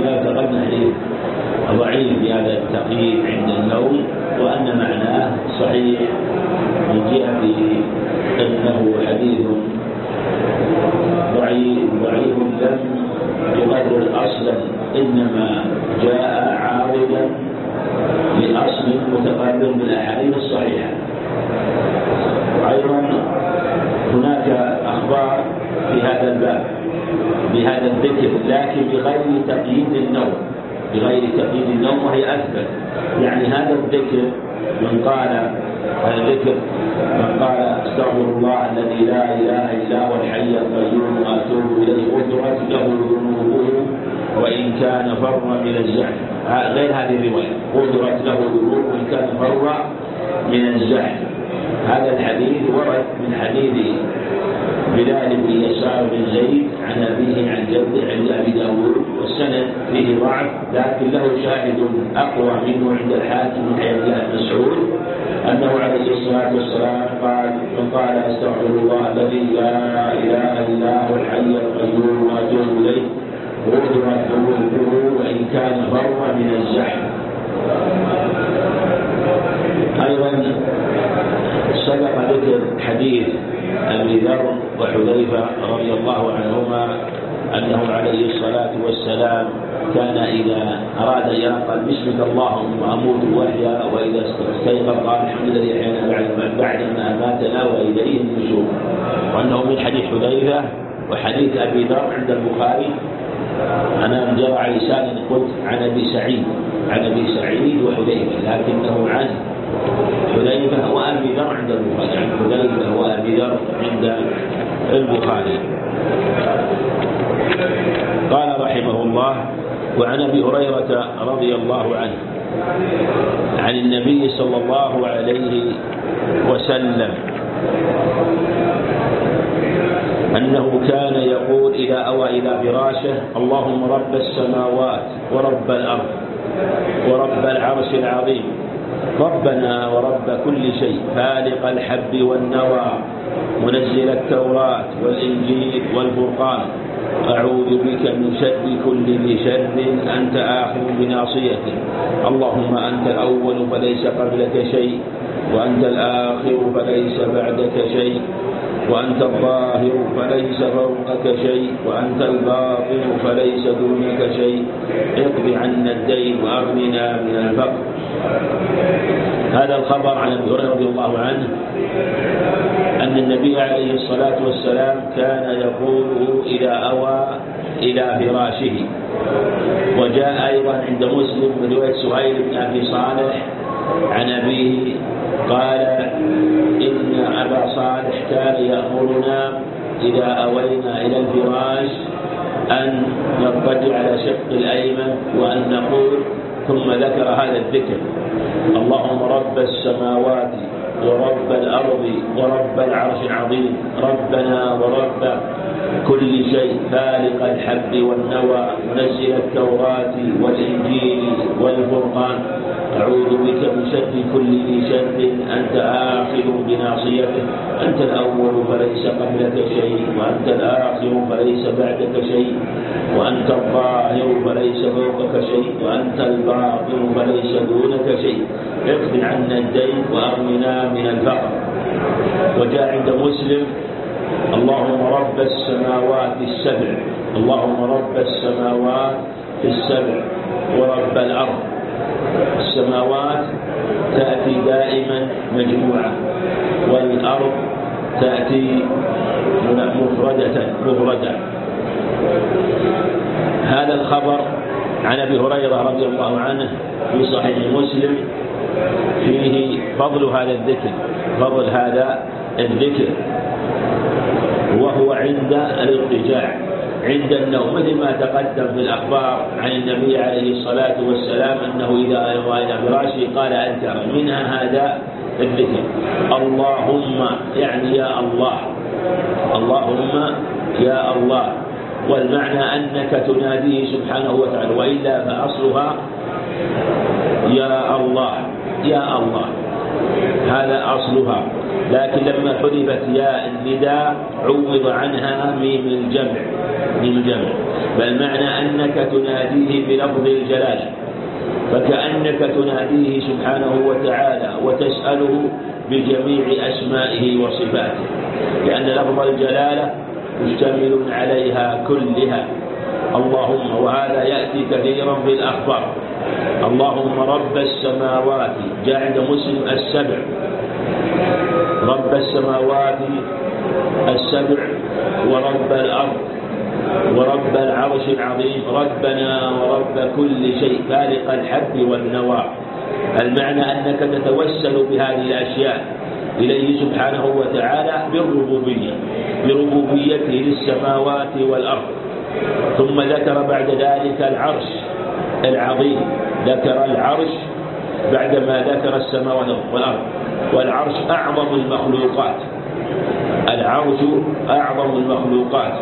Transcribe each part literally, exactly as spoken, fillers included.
تقدم حديث ضعيف بهذا التقييد عند النوم، وأن معناه صحيح من جهة أنه حديث ضعيف ضعيف لم يقرر أصلا، إنما جاء عارضا لأصل متقرر من الأحاديث الصحيحة. أيضا هناك أخبار في هذا الباب بهذا الذكر، لكن بغير تقييد النوم، بغير تقييد النوم، وهي أثبت. يعني هذا الذكر من قال هذا الذكر من قال استغفر الله الذي لا إله إلا هو الحي القيوم وأتوب إليه غفرت له ذنوبه وإن كان فر من الزحف، غير هذه الرواية، غفرت له ذنوبه وإن كان فر من الزحف. هذا الحديث ورد من حديث بلال بن يسار بن زيد عن أبيه عن جده عند أبي داود، والسند فيه ضعف، لكن له شاهد أقوى منه عند الحاكم من حديث ابن مسعود أنه عليه الصلاة والسلام قال من قال استغفر الله الذي لا إله إلا هو الحي القيوم وأتوب إليه غفرت ذنوبه وإن كان فر من الزحف. أيضا سبق ذكر حديث أبي ذر وحذيفة رضي الله عنهما أنه عليه الصلاة والسلام كان إذا أراد أن يقول بسمك اللهم أموت وأحيا، وإذا استيقظ قال الحمد لله أحيانا بعد ما أماتنا وإليه النشور. وأنه من حديث حذيفة وحديث أبي ذر عند البخاري أنا جرى على لساني قلت عن أبي سعيد عن أبي سعيد وحذيفة، لكنه عن حذيفة وأبي ذر عند البخاري، عن حذيفة وأبي ذر عند البخاري. قال رحمه الله: وعن أبي هريرة رضي الله عنه عن النبي صلى الله عليه وسلم أنه كان يقول إذا أوى إلى فراشه: اللهم رب السماوات ورب الأرض ورب العرش العظيم ربنا ورب كل شيء فالق الحب والنوى منزل التوراة والإنجيل والفرقان أعوذ بك من شر كل ذي شر أنت آخذ بناصيته، اللهم أنت الأول فليس قبلك شيء وأنت الآخر فليس بعدك شيء وأنت الظاهر فليس فوقك شيء وأنت الباطن فليس دونك شيء، اقض عنا الدين وأغننا من الفقر. هذا الخبر عن أبي هريرة رضي الله عنه أن النبي عليه الصلاة والسلام كان يقول إذا أوى إلى فراشه. وجاء أيضا عند مسلم من رواية سهيل بن أبي صالح عن أبيه قال إن أبا صالح كان يأمرنا إذا أوينا إلى الفراش أن نضطجع على شق الأيمن وأن نقول، ثم ذكر هذا الذكر: اللهم رب السماوات ورب الأرض ورب العرش العظيم ربنا ورب كل شيء فالق الحب والنوى منزل التوراة والإنجيل والفرقان أعوذ بك من شر كل ذي شر أنت آخذ بناصيته، أنت الأول فليس قبلك شيء وأنت الآخر فليس بعدك شيء وأنت الظاهر فليس فوقك شيء وأنت الباطن فليس دونك شيء، اقض عنا الدين وأغننا من الفقر. وجاء عند مسلم: اللهم رب السماوات السبع اللهم رب السماوات السبع ورب الأرض. السماوات تأتي دائما مجموعة، والأرض تأتي مفردة مفردة. هذا الخبر عن أبي هريرة رضي الله عنه في صحيح مسلم فيه فضل هذا الذكر فضل هذا الذكر وهو عند الاضطجاع عند النوم، مثل ما تقدم في الأخبار عن النبي عليه الصلاة والسلام أنه إذا أوى إلى فراشه قال أذكر منها هذا الذكر: اللهم، يعني يا الله، اللهم يا الله. والمعنى أنك تناديه سبحانه وتعالى، وإلا فأصلها يا الله يا الله، هذا أصلها. لكن لما حذفت ياء النداء عوض عنها ميم الجمع ميم الجمع بل معنى أنك تناديه بلفظ الجلالة، فكأنك تناديه سبحانه وتعالى وتسأله بجميع أسمائه وصفاته، لأن لفظ الجلالة مشتمل عليها كلها. اللهم، وهذا يأتي كثيرا في الأخبار، اللهم رب السماوات، جاء عند مسلم السبع، رب السماوات السبع ورب الأرض ورب العرش العظيم، ربنا ورب كل شيء فالق الحب والنوى. المعنى أنك تتوسل بهذه الأشياء إليه سبحانه وتعالى بالربوبية، بربوبيته للسماوات والأرض. ثم ذكر بعد ذلك العرش العظيم، ذكر العرش بعدما ذكر السماوات والأرض، والعرش أعظم المخلوقات، العرش أعظم المخلوقات.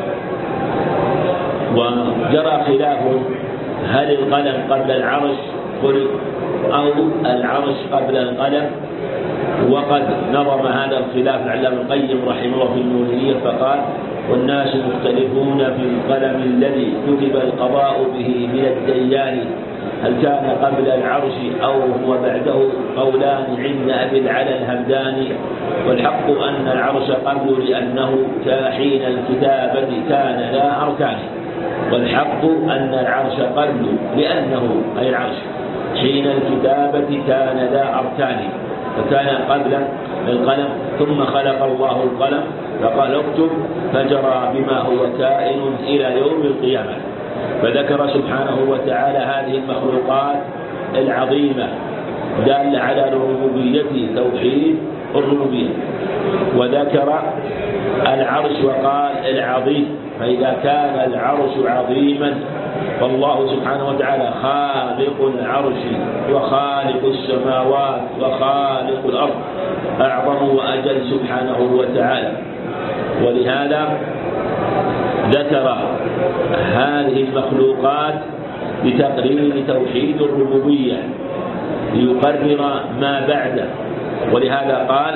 وجرى خلاف هل القلم قبل العرش خلق أو العرش قبل القلم، وقد نظم هذا الخلاف العلامة القيم رحمه الله في النونية فقال: والناس مختلفون في القلم الذي كتب القضاء به من الديان، هل كان قبل العرش أو هو بعده؟ قولان عند أبي العلا الهمداني، والحق أن العرش قبل لأنه حين الكتابة كان لا أركان، والحق أن العرش قبل لأنه أي العرش حين الكتابة كان ذا أركان، فكان قبل القلم، ثم خلق الله القلم فقال اكتب، فجرى بما هو كائن إلى يوم القيامة. فذكر سبحانه وتعالى هذه المخلوقات العظيمة دالة على ربوبيته، توحيد الربوبية، وذكر العرش وقال العظيم، فإذا كان العرش عظيما فالله سبحانه وتعالى خالق العرش وخالق السماوات وخالق الأرض أعظم وأجل سبحانه وتعالى. ولهذا ذكر هذه المخلوقات لتقرير توحيد الربوبية ليقرر ما بعده، ولهذا قال: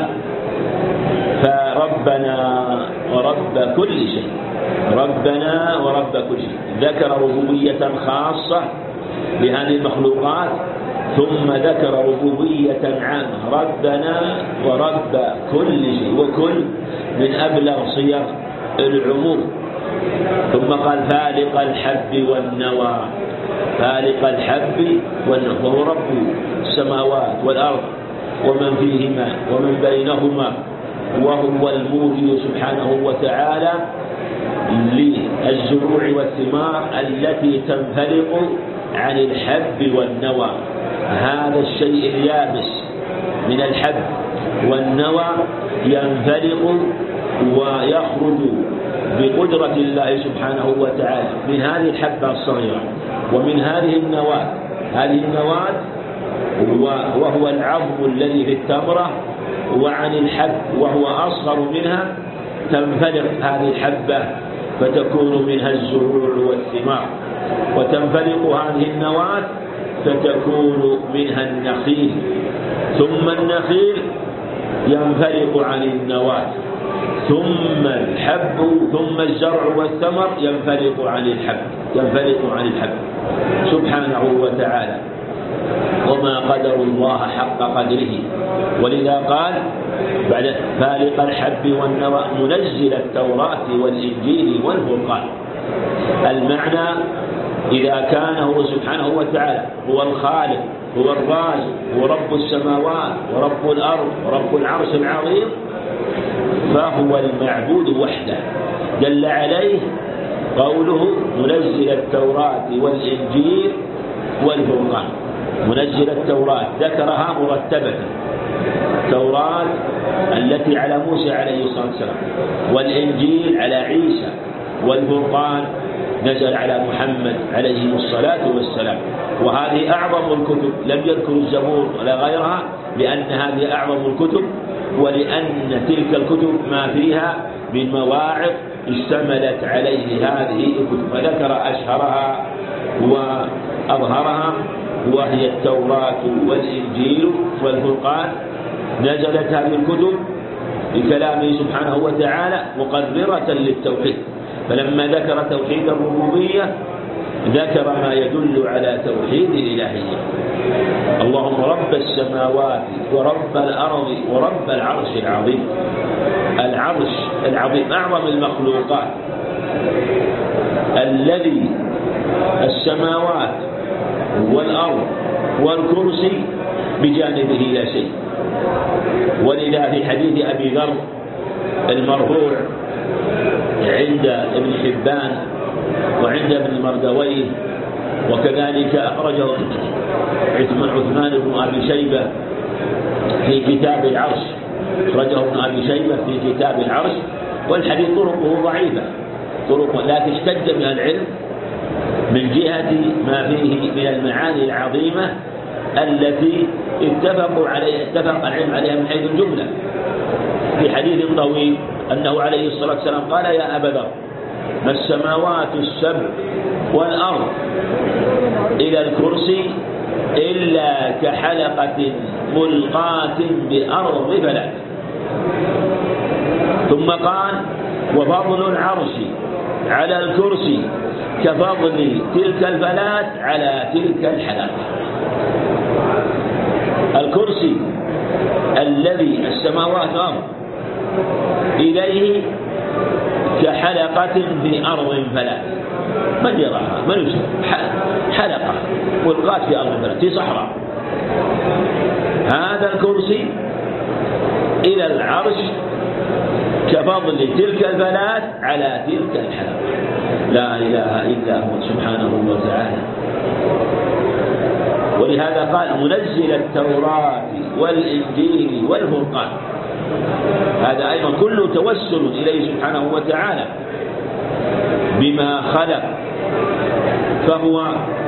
فربنا ورب كل شيء، ربنا ورب كل شيء، ذكر ربوبية خاصة لهذه المخلوقات ثم ذكر ربوبية عامة، ربنا ورب كل شيء، وكل من أبلغ صيغ العموم. ثم قال: فالق الحب والنوى، فالق الحب والنوى، وهو رب السماوات والأرض ومن فيهما ومن بينهما، وهو الموجد سبحانه وتعالى للزروع والثمار التي تنفلق عن الحب والنوى. هذا الشيء اليابس من الحب والنوى ينفلق ويخرج بقدرة الله سبحانه وتعالى من هذه الحبة الصغيرة ومن هذه النواة، هذه النواة وهو العظم الذي في التمرة، وعن الحب وهو أصغر منها تنفلق هذه الحبة فتكون منها الزروع والثمار، وتنفلق هذه النواة فتكون منها النخيل، ثم النخيل ينفلق عن النواة، ثم الحب، ثم الزرع والثمر ينفلق عن الحب ينفلق عن الحب سبحانه وتعالى. وما قدر الله حق قدره، ولذا قال بعد: فالق الحب والنوى منزل التوراة والإنجيل والفرقان. المعنى إذا كان هو سبحانه وتعالى هو الخالق، هو الرازق، هو رب السماوات ورب الأرض ورب العرش العظيم، فهو المعبود وحده. دل عليه قوله: منزل التوراة والإنجيل والفرقان. منزل التوراة ذكرها مرتبة، التوراة التي على موسى عليه الصلاة والسلام، والإنجيل على عيسى، والفرقان نزل على محمد عليه الصلاة والسلام. وهذه أعظم الكتب، لم يذكر الزبور ولا غيرها، لأن هذه أعظم الكتب، ولأن تلك الكتب ما فيها من مواعظ اشتملت عليه هذه الكتب، فذكر أشهرها وأظهرها وهي التوراة والإنجيل والفرقان. نزلت هذه الكتب بكلامه سبحانه وتعالى مقررة للتوحيد، فلما ذكر توحيد الربوبية ذكر ما يدل على توحيد الإلهية. اللهم رب السماوات ورب الأرض ورب العرش العظيم. العرش العظيم أعظم المخلوقات، الذي السماوات والأرض والكرسي بجانبه لا شيء. ولذا في حديث أبي ذر المرفوع عند ابن حبان وعند ابن مردويه، وكذلك أخرجه عثمان بن أبي شيبة في كتاب العرش، أخرجه ابن أبي شيبة في كتاب العرش، والحديث طرقه ضعيفة طرق، لكن احتج بها العلم من جهة ما فيه من المعاني العظيمة التي اتفقوا عليها اتفق العلم عليها من حيث الجملة. في حديث طويل أنه عليه الصلاة والسلام قال: يا أبا ذر، ما السماوات السبع والأرض إلى الكرسي إلا كحلقة ملقاة بأرض فلك. ثم قال: وفضل العرش على الكرسي كفضل تلك الفلات على تلك الحلقة. الكرسي الذي السماوات والأرض إليه كحلقة في أرض فلات. من يراها؟ من يشوف؟ حلقة ملقاة في أرض فلات في صحراء. هذا الكرسي إلى العرش كفضل تلك الفلات على تلك الحلقة. لا إله إلا هو سبحانه وتعالى. ولهذا قال: منزل التوراة والإنجيل والفرقان. هذا أيضا كله توسل إليه سبحانه وتعالى بما خلق، فهو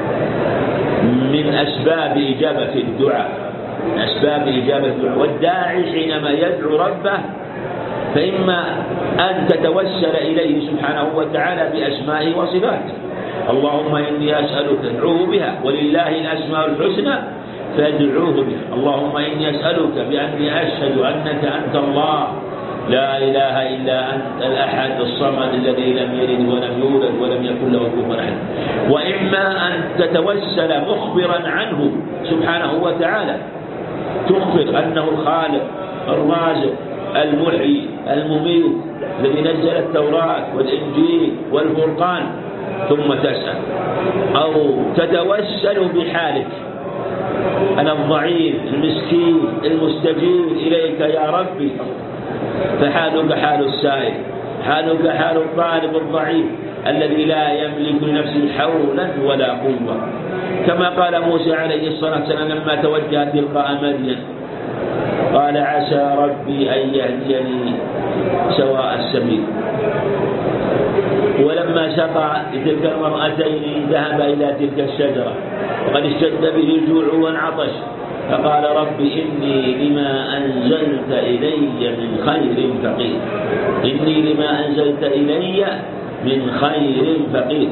من أسباب إجابة الدعاء، أسباب إجابة الدعاء. والداعي حينما يدعو ربه فإما أن تتوسل إليه سبحانه وتعالى بأسمائه وصفاته. اللهم إني أسألك، ادعوه بها، ولله الأسماء الحسنى فادعوه بها. اللهم إني أسألك بأني أشهد أنك أنت الله لا إله إلا أنت الأحد الصمد الذي لم يلد ولم يولد ولم يكن له كفوا أحد. وإما أن تتوسل مخبرا عنه سبحانه وتعالى، تخبر أنه الخالق الرازق المحيي المميت الذي نزل التوراة والإنجيل والفرقان، ثم تسأل أو تتوسل بحالك: أنا الضعيف المسكين المستجيب إليك يا ربي. فحالك حال السائل، حالك حال الطالب الضعيف الذي لا يملك لنفسه حولا ولا قوة. كما قال موسى عليه الصلاة والسلام لما توجه تلقاء مدين قال: عسى ربي أن يهديني سواء السبيل. ولما سقى لتلك المرأتين ذهب إلى تلك الشجرة وقد اشتد به الجوع والعطش، فقال: رب إني لما أنزلت إلي من خير فقير، إني لما أنزلت إلي من خير فقير.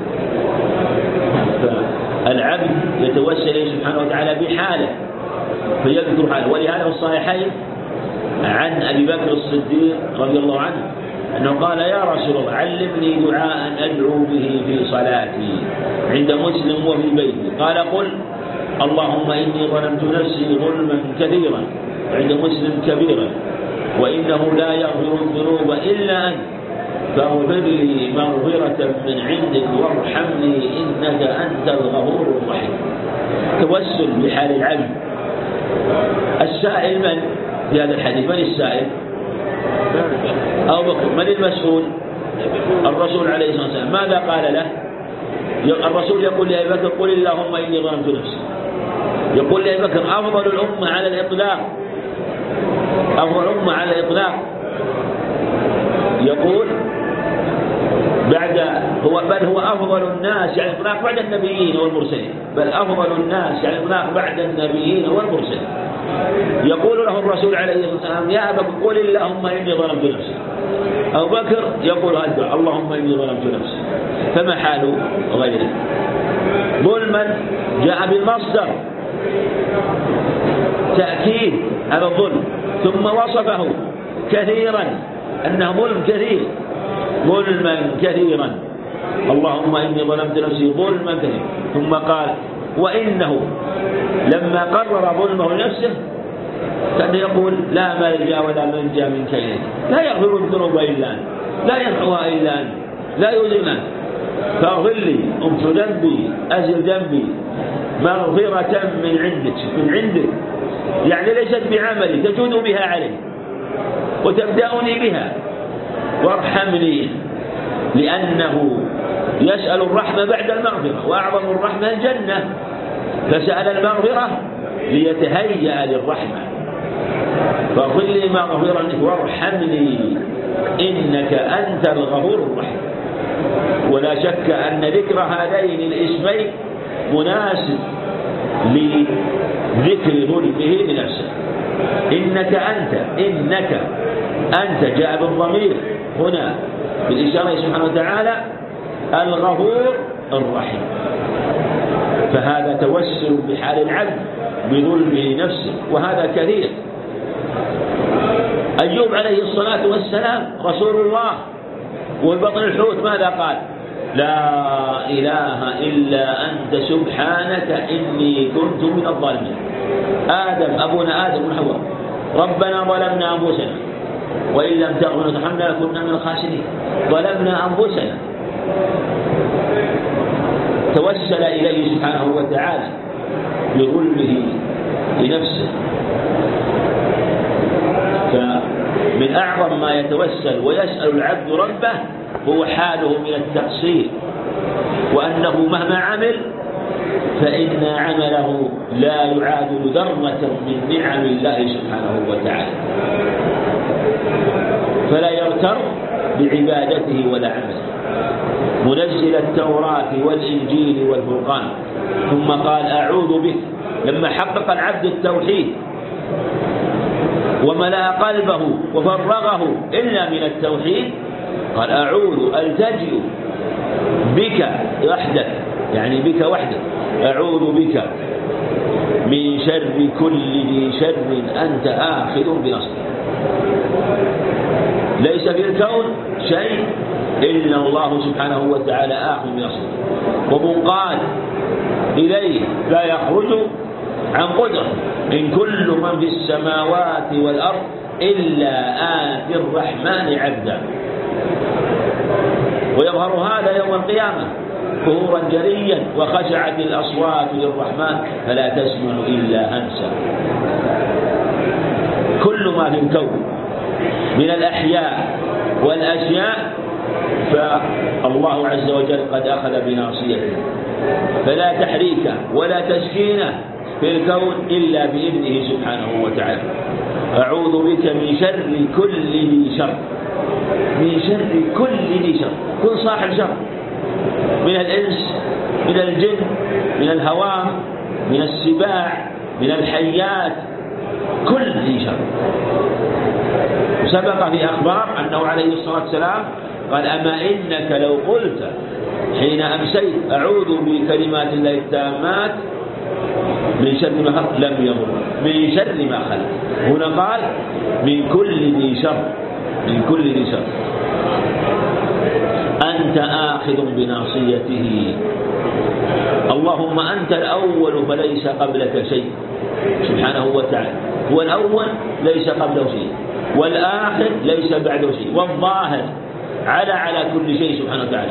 فالعبد يتوسل إليه سبحانه وتعالى بحاله فيذكر حاله. ولهذا في الصحيحين عن أبي بكر الصديق رضي الله عنه أنه قال: يا رسول الله علمني دعاء أدعو به في صلاتي، عند مسلم وفي بيتي. قال: قل اللهم إني ظلمت نفسي ظلما كثيرا، عند مسلم كبيرا، وإنه لا يغفر الذنوب إلا أنت، فاغفر لي مغفرة من عندك وارحمني إنك أنت الغفور الرحيم. توسل بحال العبد. السائل من في هذا الحديث؟ من السائل؟ أبو بكر. من المسؤول؟ الرسول عليه الصلاة والسلام. ماذا قال له؟ الرسول يقول لأبي بكر: قل اللهم إني ظلمت نفسي. يقول لأبي بكر: أفضل الأمة على الإطلاق، أفضل الأمة على الإطلاق. يقول بعد هو بل هو أفضل الناس على الإطلاق بعد النبيين والمرسلين، بل أفضل الناس على الإطلاق بعد النبيين والمرسلين. يقول له الرسول عليه الصلاة والسلام: يا أبا بكر قل اللهم إني ظلمت نفسي. أبو بكر يقول هذا: اللهم إني ظلمت نفسي. فما حال غيره؟ ظلما جاء بالمصدر تأكيد على الظلم، ثم وصفه كثيرا، أنه ظلم كثير، ظلما كثيرا. اللهم إني ظلمت نفسي ظلما كثيرا. ثم قال وإنه لما قرر ظلمه لنفسه كان يقول لا ملجأ ولا منجا منك إليك، لا يغفر الذنوب إلا أنت، لا يمحوها إلا أنت، لا يؤذن أنت، فاغفر لي، امحو ذنبي، أزل ذنبي مغفرة من عندك من عندك، يعني ليست بعملي تجود بها علي وتبدأني بها، وارحمني، لأنه يسأل الرحمة بعد المغفرة، وأعظم الرحمة الجنة، فسأل المغفرة ليتهيأ للرحمة. فاغفر لي مغفرة وارحمني إنك أنت الغفور الرحيم. ولا شك أن ذكر هذين الاسمين مناسب لذكر ظلمه لنفسه. إنك أنت، إنك أنت جاء بالضمير هنا بالإشارة سبحانه وتعالى الغفور الرحيم، فهذا توسل بحال العبد بظلمه نفسه، وهذا كثير. أيوب عليه الصلاة والسلام رسول الله وبطن الحوت ماذا قال؟ لا إله إلا أنت سبحانك إني كنت من الظالمين. آدم أبونا آدم وحواء ربنا ظلمنا أنفسنا وإن لم تغفر وترحمنا لكنا من الخاسرين. ظلمنا أنفسنا، توسل إليه سبحانه وتعالى بظلمه لنفسه. فمن أعظم ما يتوسل ويسأل العبد ربه هو حاله من التقصير، وأنه مهما عمل فإن عمله لا يعادل ذرة من نعم الله سبحانه وتعالى، فلا يغتر بعبادته ولا عمله. منزل التوراة والإنجيل والفرقان. ثم قال أعوذ بك لما حقق العبد التوحيد وملأ قلبه وفرغه إلا من التوحيد، قال أعوذ ألتجئ بك وحدك، يعني بك وحدك، أعوذ بك من شر كل ذي شر أنت آخذ بنصره. ليس في الكون شيء إلا الله سبحانه وتعالى آخذ بنصره ومنقاد إليه، لا يخرج عن قدره. إن كل من في السماوات والأرض إلا آتي الرحمن عبدا. ويظهر هذا يوم القيامة ظهورا جليا، وخشعت الأصوات للرحمن فلا تسمع إلا همسا. كل ما في الكون من الأحياء والأشياء فالله عز وجل قد أخذ بناصيته، فلا تحريك ولا تسكين في الكون إلا بإذنه سبحانه وتعالى. أعوذ بك من شر كل ذي شر، من شر كل ذي شر، كل صاحب شر، من الإنس، من الجن، من الهوام، من السباع، من الحيات، كل ذي شر. وسبق في أخبار أنه عليه الصلاة والسلام قال أما إنك لو قلت حين أمسيت أعوذ بكلمات الله التامات من شر ما خلق لم يضر، من شر ما خلق. هنا قال من كل ذي شر، من كل ذي شر أنت آخذ بناصيته. اللهم أنت الأول فليس قبلك شيء سبحانه وتعالى، هو الأول ليس قبله شيء، والآخر ليس بعده شيء، والظاهر على على كل شيء سبحانه وتعالى.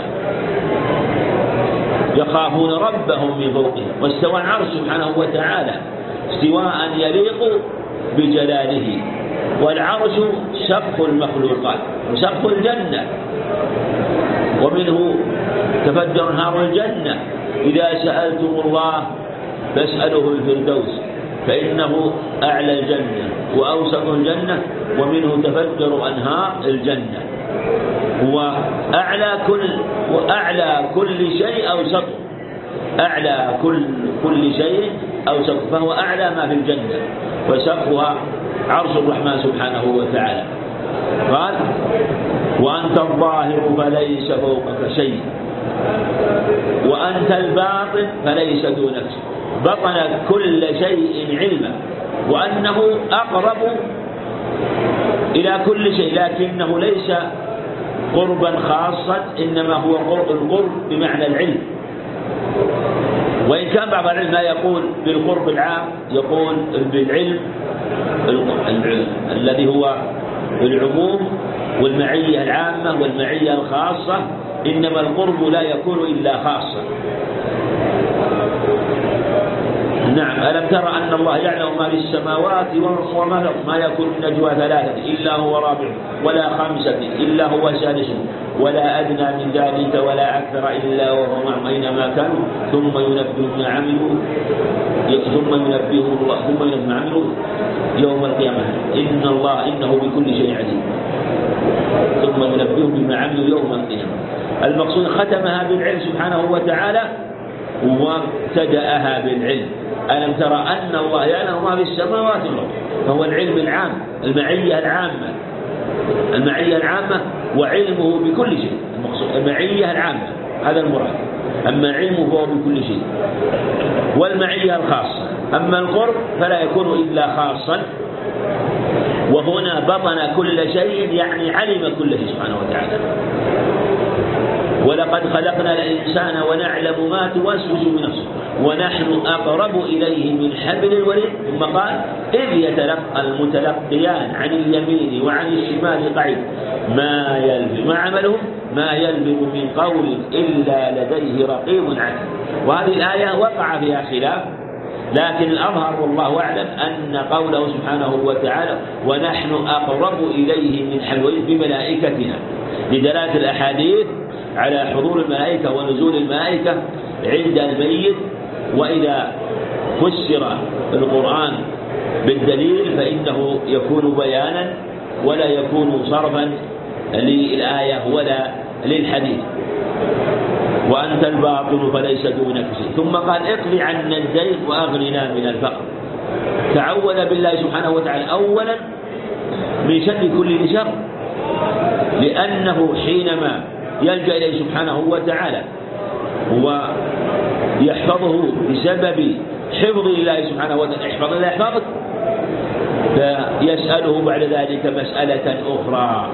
يخافون ربهم من فوقهم، واستوى العرش سبحانه وتعالى استواء يليق بجلاله. والعرش سقف المخلوقات وسقف الجنة، ومنه تفجر نهار الجنة. إذا سألتم الله فاسأله الفردوس فإنه أعلى الجنة وأوسط الجنة، ومنه تفجر أنهار الجنة. وأعلى كل وأعلى كل شيء أوسط، أعلى كل كل شيء أوسط، فهو أعلى ما في الجنة، وسقفها عرش الرحمن سبحانه وتعالى. قال وأنت الظاهر فليس فوقك شيء، وأنت الباطن فليس دونك، بطن كل شيء علما، وأنه أقرب إلى كل شيء، لكنه ليس قربا خاصا، إنما هو قرب القرب بمعنى العلم. وإن كان بعض العلم لا يقول بالقرب العام، يقول بالعلم الذي هو العموم والمعية العامة والمعية الخاصة، إنما القرب لا يكون إلا خاصا. نعم. ألم ترى أن الله يعلم ما في السماوات وما في الأرض، ما يكون من نجوى ثلاثة إلا هو رابعهم ولا خمسة إلا هو سادسهم ولا أدنى من ذلك ولا أكثر إلا وهو معهم أينما كانوا ثم ينبئهم ما عملوا ثم ينبئهم الله ثم ينبئهم ما عملوا يوم القيامة إن الله إنه بكل شيء عليم. ثم ينبئهم بما عملوا يوم القيامة. المقصود ختمها بالعلم سبحانه وتعالى وابتدأها بالعلم. ألم ترى أن الله يعلم ما في السماوات والأرض، فهو العلم العام، المعية العامة، المعية العامة وعلمه بكل شيء. المقصود المعية العامة هذا المراد، أما علمه فهو بكل شيء. والمعية الخاصة، أما القرب فلا يكون إلا خاصا. وهنا بطن كل شيء يعني علم كل شيء سبحانه وتعالى. ولقد خلقنا الإنسان ونعلم ما توسوس بنفسه ونحن أقرب إليه من حبل الوريد. ثم قال إذ يتلقى المتلقيان عن اليمين وعن الشمال قعيد ما يلفظ ما عملهم ما يلفظ من قول إلا لديه رقيب عتيد. وهذه الآية وقع فيها خلاف، لكن الأظهر والله أعلم أن قوله سبحانه وتعالى ونحن أقرب إليه من حبل الوريد بملائكتنا، لدلالة الأحاديث على حضور الملائكة ونزول الملائكة عند الميت. وإذا فسر القرآن بالدليل فإنه يكون بيانا ولا يكون صرفا للآية ولا للحديث. وأنت الباطل فليس دونك شيء. ثم قال اقض عنا الدين وأغننا من الفقر. تعوذ بالله سبحانه وتعالى أولا من شر كل شر، لأنه حينما يلجأ إليه سبحانه وتعالى ويحفظه بسبب حفظ الله سبحانه وتعالى، احفظ الله يحفظك، فيسأله بعد ذلك مسألة أخرى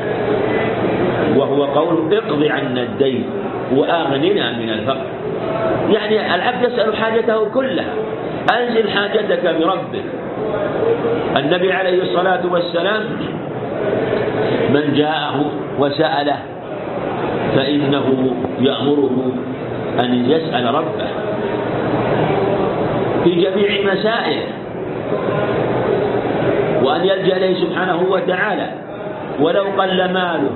وهو قول اقض عنا الدين وأغننا من الفقر. يعني العبد يسأل حاجته كلها، أنزل حاجتك بربك. النبي عليه الصلاة والسلام من جاءه وسأله فإنه يأمره أن يسأل ربه في جميع مسائله وأن يلجأ إليه سبحانه وتعالى، ولو قل ماله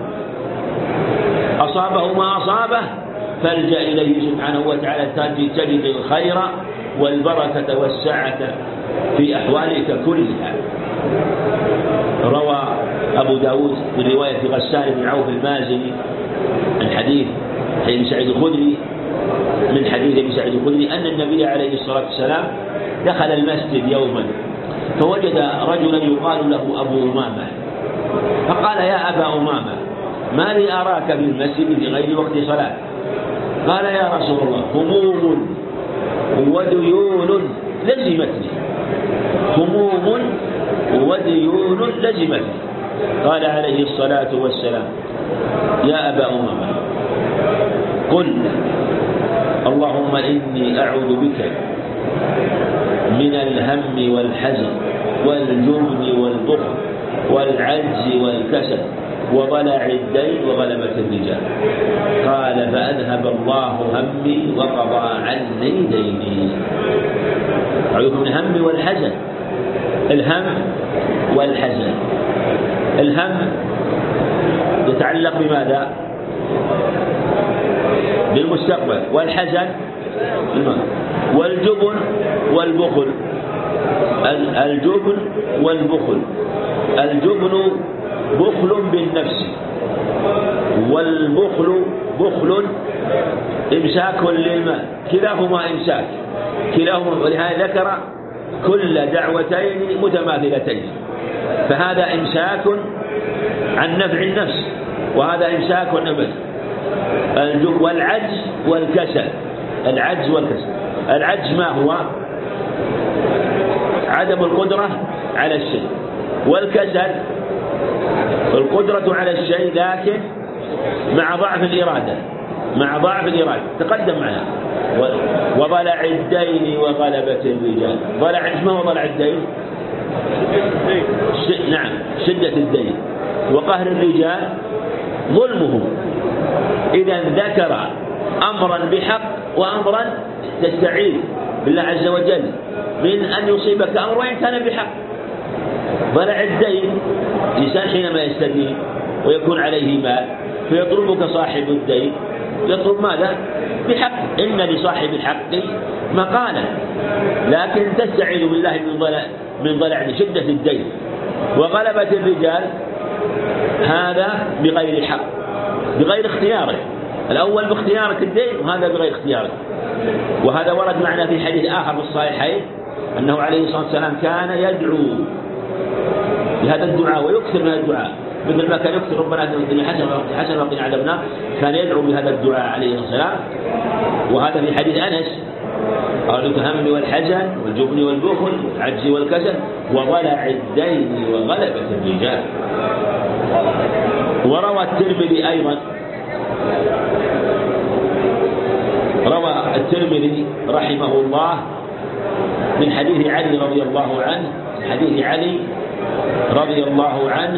أصابه ما أصابه فالجأ إليه سبحانه وتعالى تجد الخير والبركة والسعة في أحوالك كلها. روى أبو داود من رواية غسان بن عوف المازني من حديث ابن سعيد الخدري من حديث ابن سعيد الخدري أن النبي عليه الصلاة والسلام دخل المسجد يوما فوجد رجلا يقال له أبو أمامة، فقال يا أبا أمامة ما لي أراك في المسجد في غير وقت صلاة؟ قال يا رسول الله هموم وديون لزمتني، هموم وديون لزمتني. قال عليه الصلاة والسلام يا أبا أمامة قل اللهم إني أعوذ بك من الهم والحزن والجبن والبخل والعجز والكسل وضلع الدين وغلبة الرجال. قال فأذهب الله همي وقضى عني ديني. أعوذ من الهم والحزن. الهم والحزن، الهم يتعلق بماذا؟ بالمستقبل، والحزن والجبن والبخل. الجبن والبخل، الجبن بخل بالنفس، والبخل بخل إمساك للمال، كلاهما إمساك كلاهما. ولهذا ذكر كل دعوتين متماثلتين، فهذا إمساك عن نفع النفس وهذا إمساك عن نفع. والعجز والكسل، العجز والكسل. العجز ما هو؟ عدم القدرة على الشيء، والكسل القدرة على الشيء لكن مع ضعف الإرادة، مع ضعف الإرادة تقدم معنا. وضلع الدين وغلبة الرجال. ضلع ما هو ضلع الدين؟ ش... نعم شدة الدين وقهر الرجال ظلمهم. إذا ذكر أمرا بحق وأمرا تستعيذ بالله عز وجل من أن يصيبك أمر وإن كان بحق. ضلع الدين الإنسان حينما يستدين ويكون عليه مال فيطلبك صاحب الدين يطلب ماذا؟ بحق. إن لصاحب الحق مقالا، لكن تستعيذ بالله من ضلع من ضلع شدة الدين. وغلبة الرجال هذا بغير حق، بغير اختيارك. الأول باختيارك الدين وهذا بغير اختيارك. وهذا ورد معنا في حديث آخر في الصحيحين أنه عليه الصلاة والسلام كان يدعو بهذا الدعاء ويكثر من الدعاء، مثل ما كان يكثر ربنا آتنا في الدنيا حسنة وقنا عذاب النار، كان يدعو بهذا الدعاء عليه الصلاة والسلام. وهذا في حديث أنس قال الهم والحزن والجبن والبخل والعجز والكسل وضلع الدين وغلبة الرجال. وروى الترمذي أيضا روى الترمذي رحمه الله من حديث علي رضي الله عنه حديث علي رضي الله عنه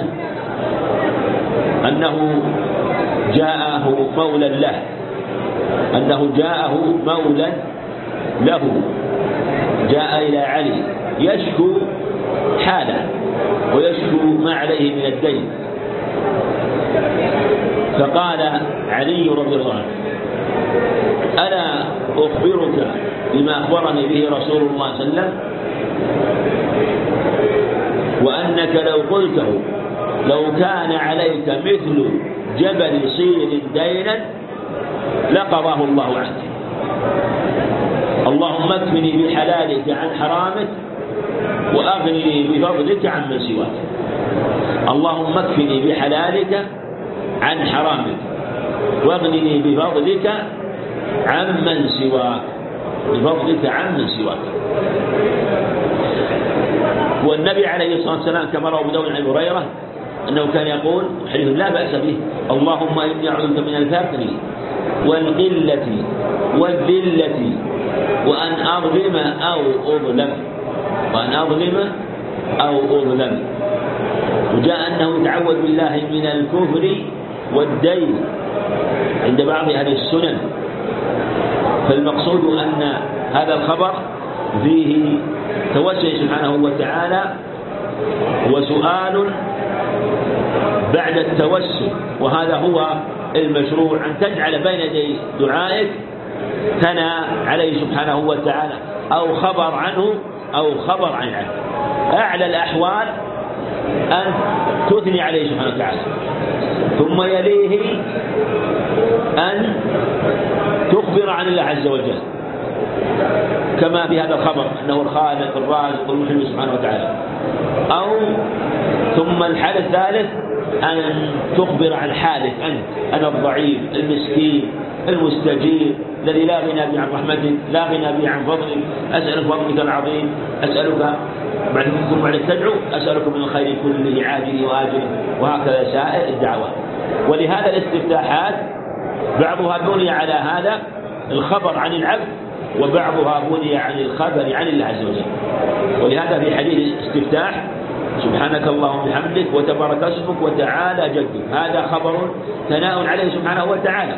أنه جاءه مولى له أنه جاءه مولى له جاء إلى علي يشكو حاله ويشكو ما عليه من الدين. فقال علي رضي الله عنه ألا أخبرك بما أخبرني به رسول الله صلى الله عليه وسلم وأنك لو قلته لو كان عليك مثل جبل صير دينا لقضاه الله عنك. اللهم اكفني بحلالك عن حرامك وأغنني بفضلك عن من سواك. اللهم اكفني بحلالك عن حرامك واغنني بفضلك عن من سواك بفضلك عن من سواك. والنبي عليه الصلاة والسلام كما روى أبو داود عن هريرة أنه كان يقول حديث لا بأس به اللهم إني أعوذ بك من الفقر والقلة والذلة وأن أظلم أو أظلم وأن أظلم أو أظلم. وجاء أنه يتعوذ بالله من الكفر والدين عند بعض أهل السنن. فالمقصود أن هذا الخبر فيه توسل سبحانه وتعالى وسؤال بعد التوسل، وهذا هو المشروع أن تجعل بين يدي دعائك ثنى عليه سبحانه وتعالى أو خبر عنه أو خبر عن عنه. أعلى الأحوال أن تثني عليه سبحانه وتعالى، ثم يليه أن تخبر عن الله عز وجل كما في هذا الخبر أنه الخالق الرازق المحيي سبحانه وتعالى. أو ثم الحال الثالث أن تخبر عن حالك أنت، أنا الضعيف المسكين المستجير الذي لا غنى به عن رحمتك لا غنى به عن فضلك، أسألك فضلك العظيم، أسألك بعد ثم بعد تدعو أسألك من الخير كله عاجله وآجله، وهكذا سائر الدعوات. ولهذا الاستفتاحات بعضها بني على هذا الخبر عن العبد وبعضها بني عن الخبر عن الله عز وجل. ولهذا في حديث الاستفتاح سبحانك اللهم وبحمدك وتبارك اسمك وتعالى جدك، هذا خبر ثناء عليه سبحانه وتعالى.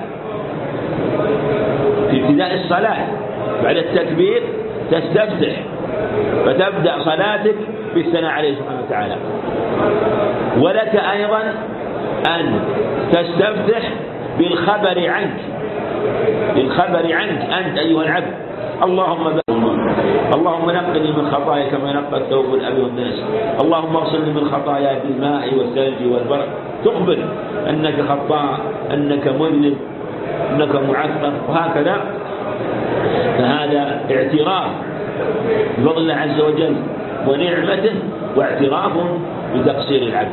في ابتداء الصلاة بعد التكبير تستفتح فتبدأ صلاتك بالثناء عليه سبحانه وتعالى. ولك أيضا أن تستفتح بالخبر عنك بالخبر عنك أنت أيها العبد. اللهم اللهم نقني من خطاياي كما ينقى الثوب الأبيض من الدنس، اللهم اغسلني من خطاياي بالماء والثلج والبرد. تخبر أنك خطاء أنك مذنب أنك معذب وهكذا. فهذا اعتراف بفضل الله عز وجل ونعمته واعتراف بتقصير العبد.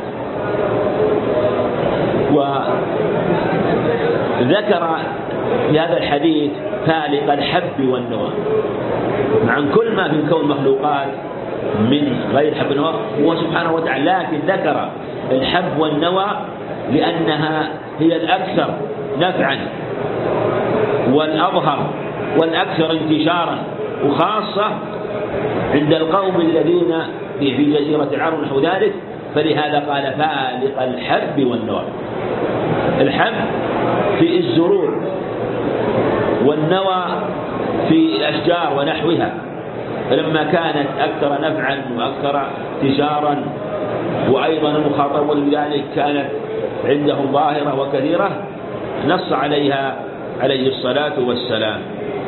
وذكر في هذا الحديث فالق الحب والنوى. عن كل ما في الكون مخلوقات من غير حب النوى هو سبحانه وتعالى، لكن ذكر الحب والنوى لأنها هي الأكثر نفعا والأظهر والأكثر انتشارا، وخاصة عند القوم الذين في جزيرة العرب ونحو ذلك، فلهذا قال فالق الحب والنوى. الحب في الزروع والنوى في الأشجار ونحوها، فلما كانت أكثر نفعا وأكثر انتشارا وأيضا المخاطبون بذلك كانت عندهم ظاهرة وكثيرة نص عليها عليه الصلاة والسلام.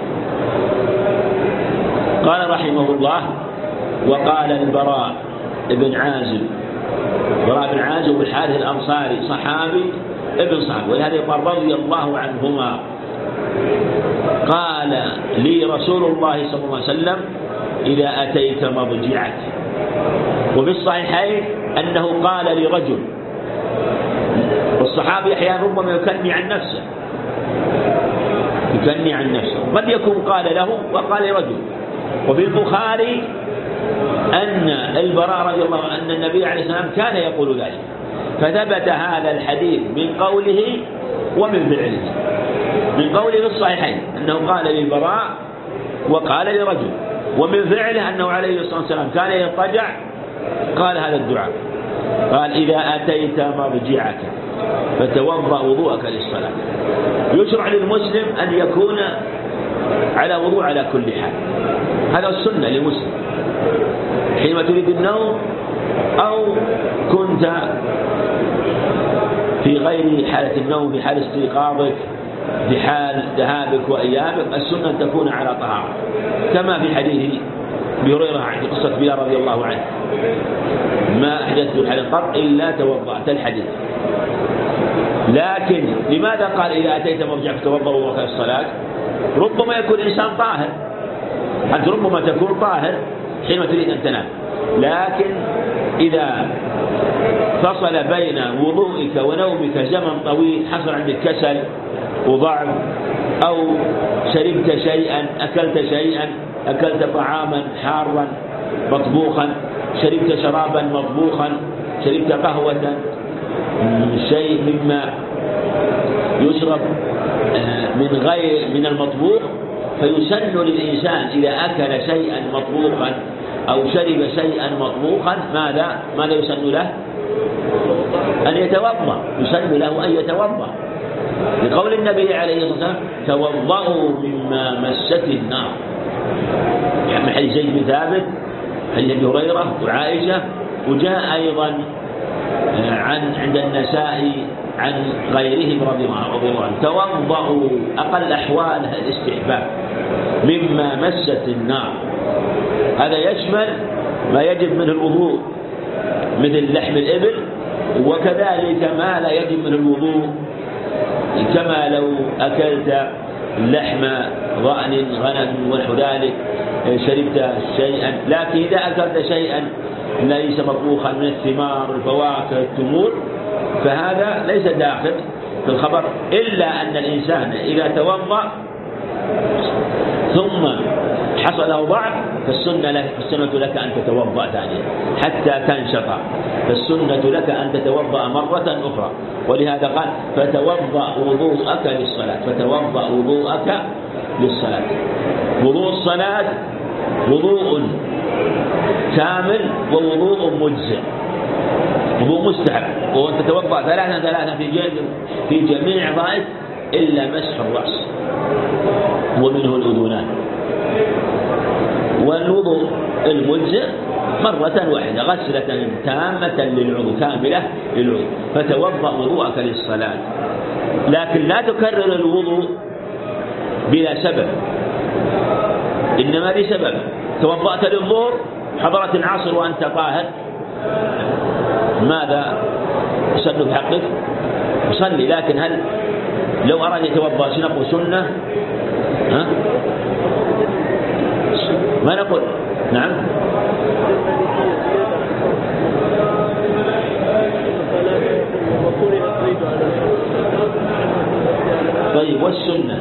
قال رحمه الله: وقال البراء بن عازب، براء بن عازب الحارث الأنصاري صحابي ابن صحابي، ولهذا يقال رضي الله عنهما، قال لي رسول الله صلى الله عليه وسلم: إذا أتيت مضجعك. وفي الصحيحين أنه قال لرجل، والصحابي أحيانا ربما يكني عن نفسه يكني عن نفسه قد يكون قال له وقال لرجل. وفي البخاري أن البراء رضي الله عنه أن النبي عليه السلام كان يقول ذلك، فثبت هذا الحديث من قوله ومن فعله. من قوله في الصحيحين أنه قال للبراء وقال لرجل، ومن فعله أنه عليه الصلاة والسلام كان يضطجع قال هذا الدعاء، قال: إذا أتيت مرجعك فتوضأ وضوءك للصلاة. يشرع للمسلم أن يكون على وضوء على كل حال، هذا السنة للمسلم حينما تريد النوم أو كنت في غير حالة النوم، في حال استيقاظك، في حال ذهابك وإيابك، السنة أن تكون على طهارة، كما في حديث أبي هريرة عن قصة بلال رضي الله عنه: ما أحدثت الحدث قط إلا توضأت الحديث. لكن لماذا قال إذا أتيت مرجعك توضأ وضوءك للصلاة؟ ربما يكون إنسان طاهر، أنت ربما تكون طاهر حينما تريد أن تنام، لكن إذا فصل بين وضوئك ونومك زمن طويل، حصل عندك كسل وضعف، أو شربت شيئا أكلت شيئا أكلت طعاما حارا مطبوخا، شربت شرابا مطبوخا، شربت قهوة، شيء مما يشرب من غير من المطبوخ، فيسن للإنسان إذا أكل شيئا مطبوخا أو شرب شيئا مطبوخا ماذا ماذا يسن له؟ أن يتوضأ، يسن له أن يتوضأ، لقول النبي عليه الصلاة والسلام: توضأوا مما مست النار، من حديث زيد بن ثابت، حديث أبي هريرة وعائشة، وجاء أيضا عن عند النسائي عن غيرهم رضي الله عنه: توضأوا، أقل أحوالها الاستحباب، مما مست النار. هذا يشمل ما يجب منه الوضوء مثل لحم الإبل، وكذلك ما لا يجب منه الوضوء، كما لو أكلت لحم ضأن غنم ونحو ذلك، شربت شيئا. لكن إذا أكلت شيئا ليس مطبوخا من الثمار الفواكه التمور فهذا ليس داخل في الخبر، إلا أن الإنسان إذا توضأ ثم حصل له ضعف فالسنة لك, السنة لك أن تتوضأ ثانيا حتى تنشط، فالسنة لك أن تتوضأ مرة أخرى. ولهذا قال: فتوضأ وضوءك للصلاة، فتوضأ وضوءك للصلاة. وضوء الصلاة وضوء كامل ووضوء مجزئ، وضوء مستحب، وأن تتوضأ ثلاثا ثلاثا في في جميع أعضائك إلا مسح الرأس ومنه الأذنان. والوضوء المجزئ مرة واحدة، غسلة تامة للعضو، كاملة للعضو. فتوضأ وضوءك للصلاة، لكن لا تكرر الوضوء بلا سبب، إنما لسبب. توضأت للظهر، حضرت العصر وأنت طاهر، ماذا يسن في حقك؟ صلي. لكن هل لو أراد يتوضأ سنقول سنة؟ ها؟ ما نقول نعم. طيب والسنة؟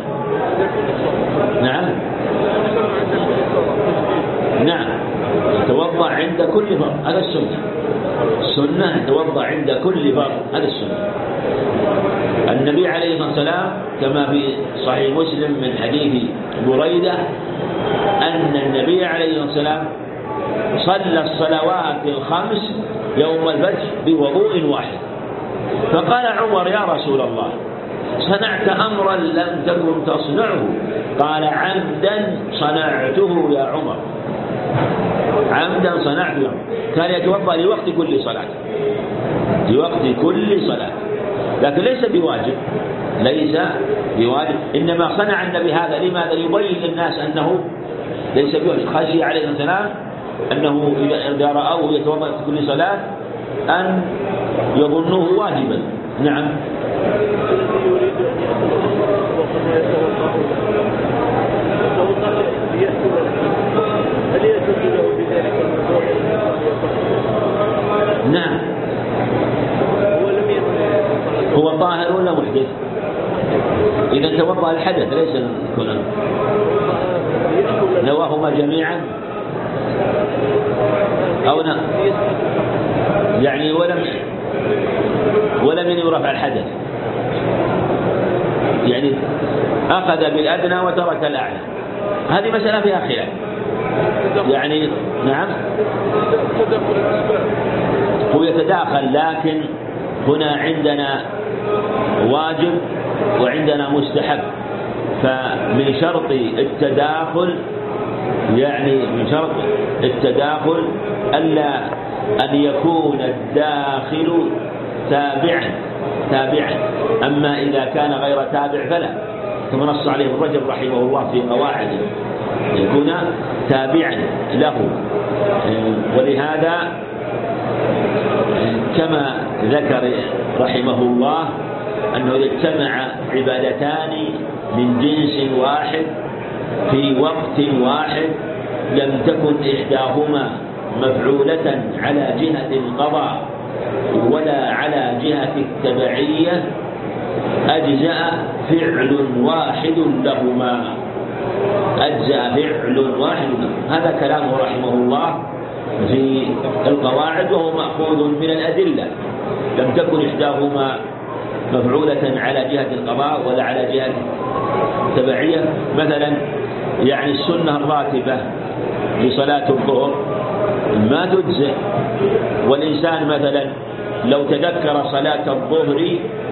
نعم نعم توضأ عند كل فرض، هذا السنة. السنة يتوضأ عند كل فرض، هذا السنة. النبي عليه الصلاة والسلام كما في صحيح مسلم من حديث بريدة أن النبي عليه الصلاة والسلام صلى الصلوات الخمس يوم الفجر بوضوء واحد. فقال عمر: يا رسول الله، صنعت أمرا لم تكن تصنعه. قال: عمدا صنعته يا عمر، عمدا صنعته. كان يتوضأ لوقت كل صلاة، لوقت كل صلاة، لكن ليس بواجب، ليس بواجب. إنما صنع النبي هذا لماذا؟ يبين للناس أنه ليس بواجب. خشي عليه السلام أنه إذا رأوه يتوضأ في كل صلاة أن يظنوه واجبا. نعم. نعم. هو طاهر ولا محدث؟ إذا توضأ الحدث ليس كله، نواهما جميعا أو لا، يعني ولم ولم ينوي رفع الحدث، يعني أخذ بالأدنى وترك الأعلى. هذه مسألة فيها خلاف يعني. نعم، هو يتداخل، لكن هنا عندنا واجب وعندنا مستحب. فمن شرط التداخل يعني من شرط التداخل ألا أن يكون الداخل تابعا تابعا أما إذا كان غير تابع فلا، كما نص عليه ابن رجب رحمه الله في قواعده، يكون تابعا له. ولهذا كما ذكر رحمه الله أنه إذا اجتمع عبادتان من جنس واحد في وقت واحد لم تكن إحداهما مفعولة على جهة القضاء ولا على جهة التبعية أجزأ فعل واحد لهما، أجزأ فعل واحد لهما. هذا كلامه رحمه الله في القواعد، وهو مأخوذ من الأدلة. لم تكن إحداهما مفعولة على جهة القضاء ولا على جهة التبعية. مثلا يعني السنة الراتبة لصلاة الظهر ما تجزئ، والإنسان مثلا لو تذكر صلاة الظهر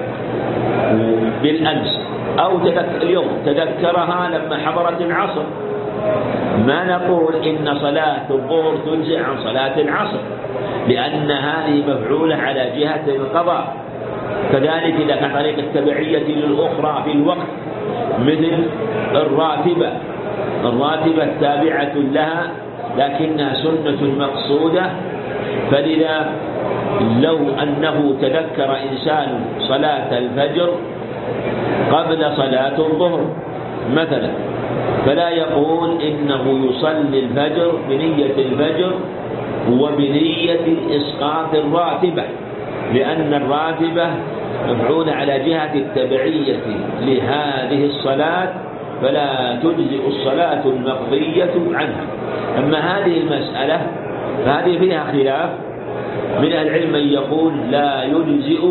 بالأمس أو تذكر اليوم تذكرها لما حضرت العصر، ما نقول إن صلاة الظهر تجزئ عن صلاة العصر، لأن هذه مفعولة على جهة القضاء. كذلك إذا كان طريق التبعية للأخرى في الوقت، مثل الراتبة الراتبة التابعة لها لكنها سنة مقصودة، فلذا لو أنه تذكر إنسان صلاة الفجر قبل صلاة الظهر مثلا، فلا يقول إنه يصلي الفجر بنية الفجر وبنية إسقاط الراتبة، لأن الراتبة مفعولة على جهة التبعية لهذه الصلاة، فلا تجزئ الصلاة المقضية عنها. أما هذه المسألة فهذه فيها خلاف من العلم، من يقول لا يجزئ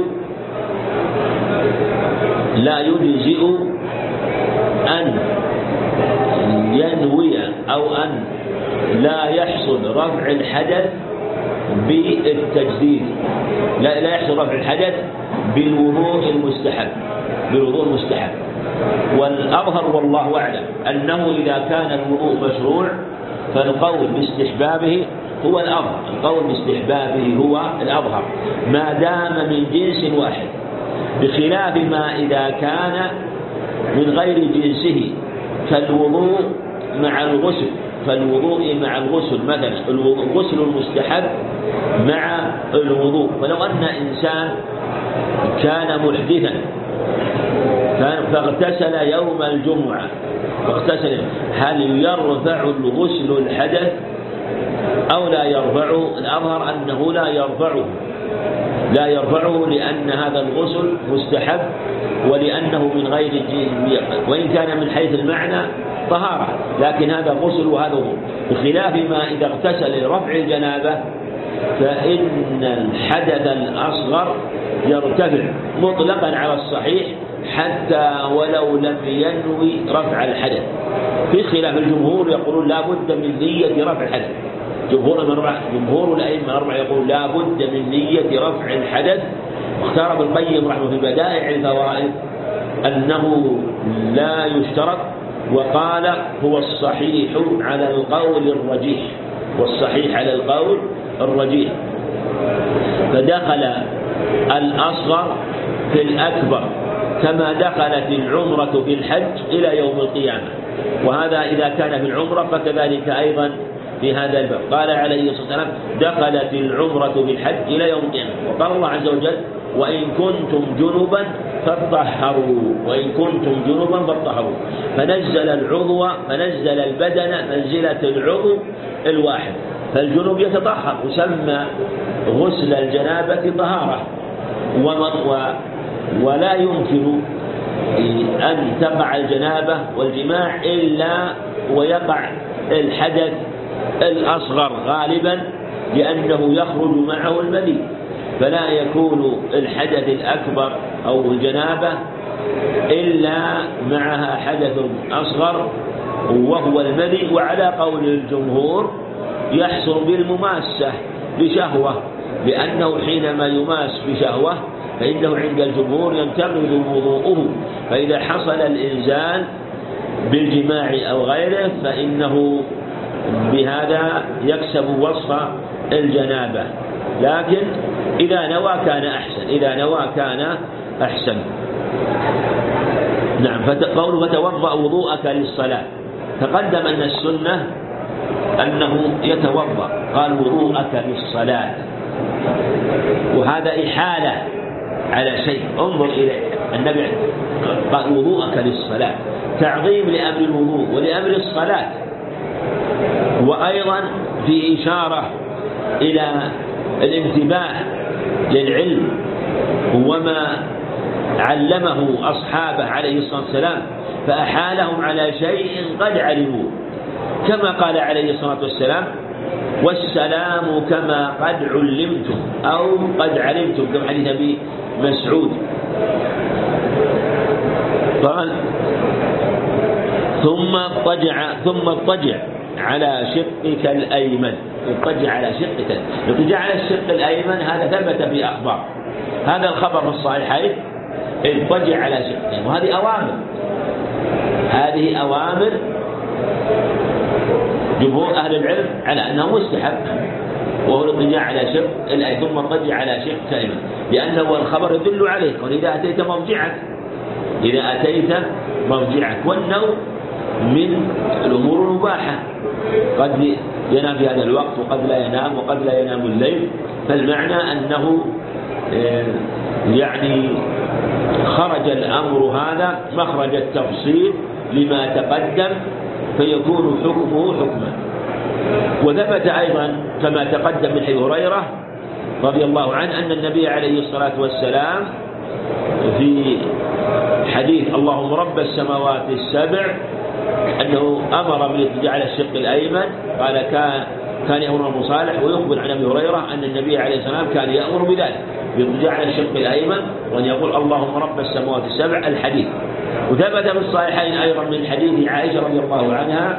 لا يجزئ أن ينوي أو أن لا يحصل رفع الحدث بالتجديد، لا لا يحصل رفع الحدث بالوضوء المستحب بالوضوء المستحب. والأظهر والله أعلم أنه إذا كان الوضوء مشروع فالقول باستحبابه هو الأظهر، القول باستحبابه هو الأظهر ما دام من جنس واحد، بخلاف ما إذا كان من غير جنسه كالوضوء مع الغسل، فالوضوء مع الغسل مثلا الغسل المستحب مع الوضوء. فلو أن إنسان كان محدثا فاغتسل يوم الجمعة فاغتسل، هل يرفع الغسل الحدث أو لا يرفعه؟ الأظهر أنه لا يرفعه لا يرفعه لأن هذا الغسل مستحب، ولأنه من غير الجنس، وإن كان من حيث المعنى طهارة، لكن هذا غسل وهذا وضوء، بخلاف ما إذا اغتسل لرفع الجنابة فإن الحدث الأصغر يرتفع مطلقا على الصحيح حتى ولو لم ينوي رفع الحدث، في خلاف الجمهور يقولون لا بد من نية رفع الحدث. جمهور جمهور الأئمة الأربعة يقول لا بد من نية رفع الحدث. اختار ابن القيم رحمه في بدائع الفوائد أنه لا يشترط، وقال هو الصحيح على القول الرجيح، والصحيح على القول الرجيح. فدخل الأصغر في الأكبر كما دخلت العمرة في الحج إلى يوم القيامة، وهذا إذا كان في العمرة فكذلك أيضا في هذا الباب. قال عليه الصلاة والسلام دخلت العمرة في الحج إلى يوم القيامة. وقال الله عز وجل وإن كنتم جنبا فاطهروا، وإن كنتم جنبا فاطهروا، فنزل العضو فنزل البدن منزلة العضو الواحد، فالجنوب يتطهر، يسمى غسل الجنابة طهارة، ولا يمكن أن تقع الجنابة والجماع إلا ويقع الحدث الأصغر غالبا لأنه يخرج معه المني، فلا يكون الحدث الأكبر أو الجنابة إلا معها حدث أصغر وهو المني. وعلى قول الجمهور يحصل بالمماسة بشهوة، لأنه حينما يماس بشهوة فإنه عند الجمهور ينتقض وضوءه، فإذا حصل الإنزال بالجماع أو غيره فإنه بهذا يكسب وصف الجنابة، لكن إذا نوى كان أحسن، إذا نوى كان أحسن. نعم. قوله فتوضأ وضوءك للصلاة، تقدم أن السنة أنه يتوضأ، قال وضوءك للصلاة، وهذا إحالة على شيء. انظر إلى النبي قال وضوءك للصلاة، تعظيم لأمر الوضوء ولأمر الصلاة، وأيضا في إشارة إلى الانتباه للعلم وما علمه أصحابه عليه الصلاة والسلام، فأحالهم على شيء قد علموه، كما قال عليه الصلاة والسلام والسلام كما قد علمتم أو قد علمتم، كما حديث أبي مسعود. قال ثم اضطجع ثم اضطجع على شقك الأيمن، اضطجع على شقك، اضطجع على الشق الأيمن هذا ثبت في أخبار، هذا الخبر في الصحيحين اضطجع على شقك، وهذه أوامر، هذه أوامر جمهور أهل العلم على أنه مستحب، وهو الاضطجاع على شق الأيمن، ثم اضطجع على شق الأيمن، لأنه الخبر يدل عليه، وإذا أتيت مرجعك إذا أتيت مرجعك والنوم من الأمور المباحة، قد ينام في هذا الوقت وقد لا ينام وقد لا ينام الليل، فالمعنى أنه يعني خرج الأمر هذا مخرج التفصيل لما تقدم فيكون حكمه حكما. وثبت أيضا كما تقدم من حديث هريرة رضي الله عنه أن النبي عليه الصلاة والسلام في حديث اللهم رب السماوات السبع أنه أمر بالاضطجاع على الشق الأيمن، قال كان كان يأمر المصالح، ويخبر عن أبي هريرة أن النبي عليه الصلاة والسلام كان يأمر بذلك بالاضطجاع على الشق الأيمن، وأن يقول اللهم رب السماوات السبع الحديث. وثبت في الصحيحين أيضا من حديث عائشة رضي الله عنها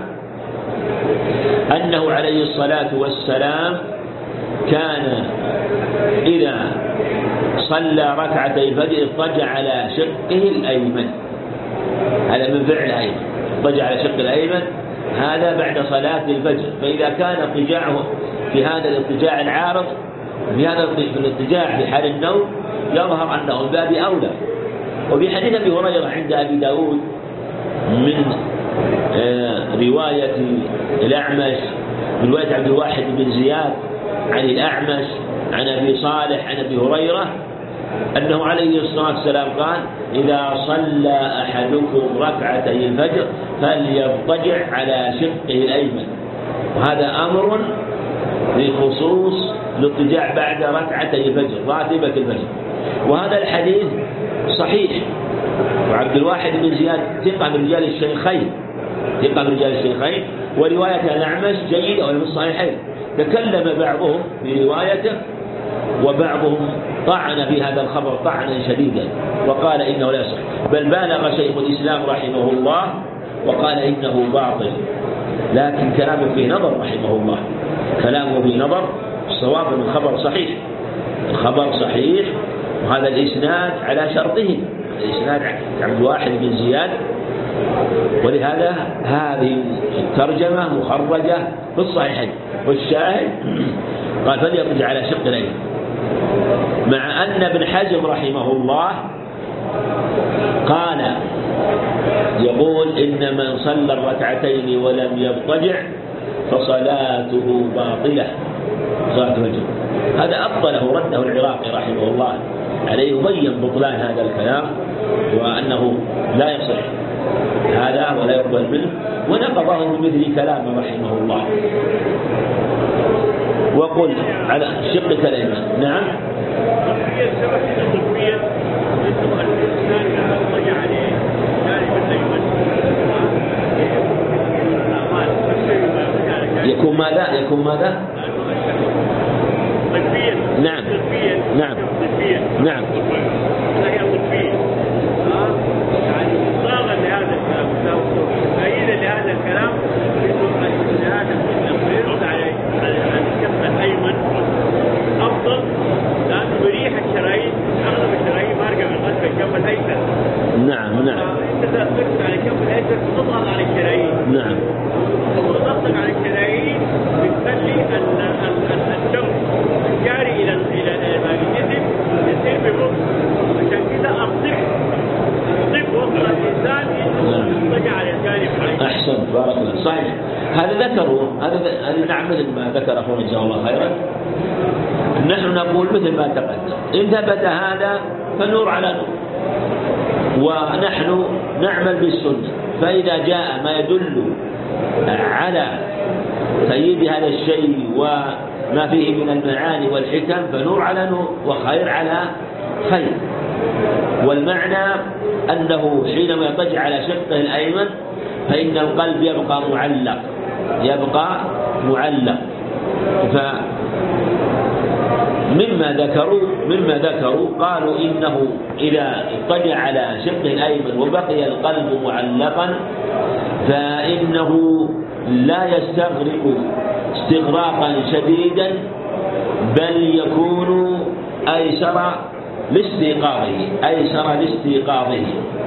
أنه عليه الصلاة والسلام كان إذا صلى ركعتي الفجر اضطجع على شقه الأيمن، هذا من فعل الأيمن، اضطجع على شقه الأيمن هذا بعد صلاة الفجر. فإذا كان اضطجاعه في هذا الاضطجاع العارض في هذا الاضطجاع في حال النوم يظهر أنه الباب أولى. وفي حديث أبي هريرة عند أبي داود من رواية الأعمش من رواية عبد الواحد بن زياد عن الأعمش عن أبي صالح عن أبي هريرة أنه عليه الصلاة والسلام قال إذا صلى أحدكم ركعتي الفجر فليضطجع على شقه الأيمن، وهذا أمر لخصوص الاضطجاع بعد ركعتي الفجر راتبة الفجر. وهذا الحديث صحيح، وعبد الواحد بن زياد ثقة من رجال الشيخين ثقة من رجال الشيخين ورواية الأعمش جيدة وهي في الصحيحين، تكلم بعضهم في روايته وبعضهم طعن في هذا الخبر طعنا شديدا وقال إنه لا يصح، بل بالغ شيخ الإسلام رحمه الله وقال إنه باطل. لكن كلامه فيه نظر رحمه الله، كلامه فيه نظر. الصواب من الخبر صحيح، الخبر صحيح، وهذا الإسناد على شرطه، الإسناد عبد الواحد بن زياد. ولهذا هذه الترجمة مخرجة في الصحيحين. والشاهد قال فليرجع على شق الأيمن، مع أن ابن حزم رحمه الله قال يقول إن من صلى الركعتين ولم يضطجع فصلاته باطلة، صلاة الرجل. هذا أبطله رده العراقي رحمه الله عليه، يبين بطلان هذا الكلام وأنه لا يصح هذا ولا يقبل منه، ونقضه بمثل كلامه رحمه الله. وقل على شقك الأيمن. نعم. يكون ماذا؟ يكون ماذا؟ نعم نعم نعم. لهذا الكلام الأيمن أفضل، لأن مريح الشرايين أغلب الشرايين مارقة من قلب الكف الأيسر. نعم نعم. أنت تضغط على الكف الأيسر تضغط على الشرايين. نعم. وضغطك على الشرايين بتخلي الدم الجاري إلى إلى الجسم يصير ببطء، عشان كذا أصح أصح وصل الإنسان إنه يضغط على الجانب. أحسن، بارك الله. صحيح، هذا ذكره، هذا هذا نعم مثل ما ذكر أخونا جزاه الله خيرا. نحن نقول مثل ما تقدم، إن ثبت هذا فنور على نور، ونحن نعمل بالسنة. فإذا جاء ما يدل على تأييد هذا الشيء وما فيه من المعاني والحكم فنور على نور وخير على خير. والمعنى أنه حينما يضطجع على شقه الأيمن فإن القلب يبقى معلق، يبقى معلق. فمما ذكروا مما ذكروا قالوا إنه إذا اضطجع على شقه الأيمن وبقي القلب معلقا فإنه لا يستغرق استغراقا شديدا، بل يكون أيسر لاستيقاظه أيسر لاستيقاظه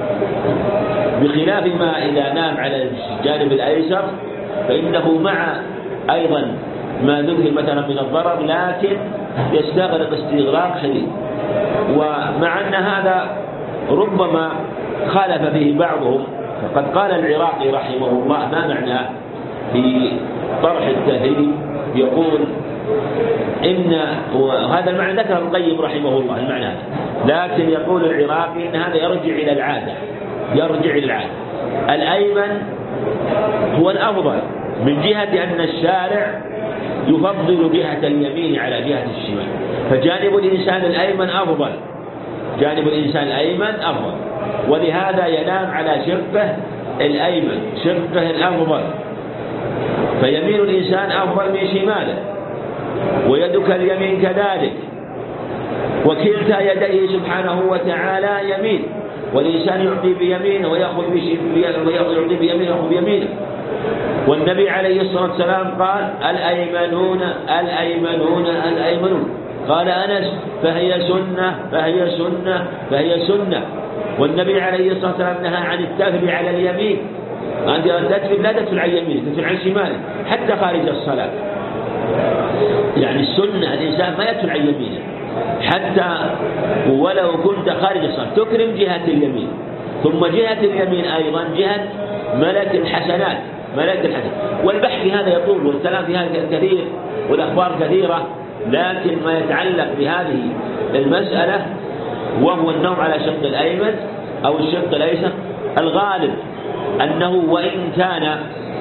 بخلاف ما إذا نام على الجانب الأيسر فإنه مع أيضا ما ذكر مثلا من الضرر لكن يستغرق استغراق شديد. ومع أن هذا ربما خالف فيه بعضهم، فقد قال العراقي رحمه الله ما معناه في طرح التهذيب، يقول إن وهذا المعنى ذكر القيم رحمه الله المعنى، لكن يقول العراقي إن هذا يرجع إلى العادة، يرجع إلى العادة. الأيمن هو الأفضل من جهة أن الشارع يفضل جهة اليمين على جهة الشمال، فجانب الإنسان الأيمن أفضل، جانب الإنسان الأيمن أفضل، ولهذا ينام على شقه الأيمن، شقه الأفضل، فيمين الإنسان أفضل من شماله، ويدك اليمين كذلك، وكلتا يديه سبحانه وتعالى يمين، والإنسان يعطي بيمينه ويأخذ ويعطي بيمينه ويأخذ بيمينه. والنبي عليه الصلاة والسلام قال الأيمنون الأيمنون الأيمنون، قال أنس فهي سنة فهي سنة فهي سنة. والنبي عليه الصلاة والسلام نهى عن التفل على اليمين، أنت تتفل لا تتفل عن يمينك، تتفل عن شمالك حتى خارج الصلاة. يعني السنة الإنسان ما يتفل عن يمينه حتى ولو كنت خارج الصلاة، تكرم جهة اليمين. ثم جهة اليمين أيضا جهة ملك الحسنات، ملك الحسنات. والبحث في هذا يطول والكلام في هذا كثير والأخبار كثيرة، لكن ما يتعلق بهذه المسألة وهو النوم على شق الأيمن أو الشق الأيسر، الغالب أنه وإن كان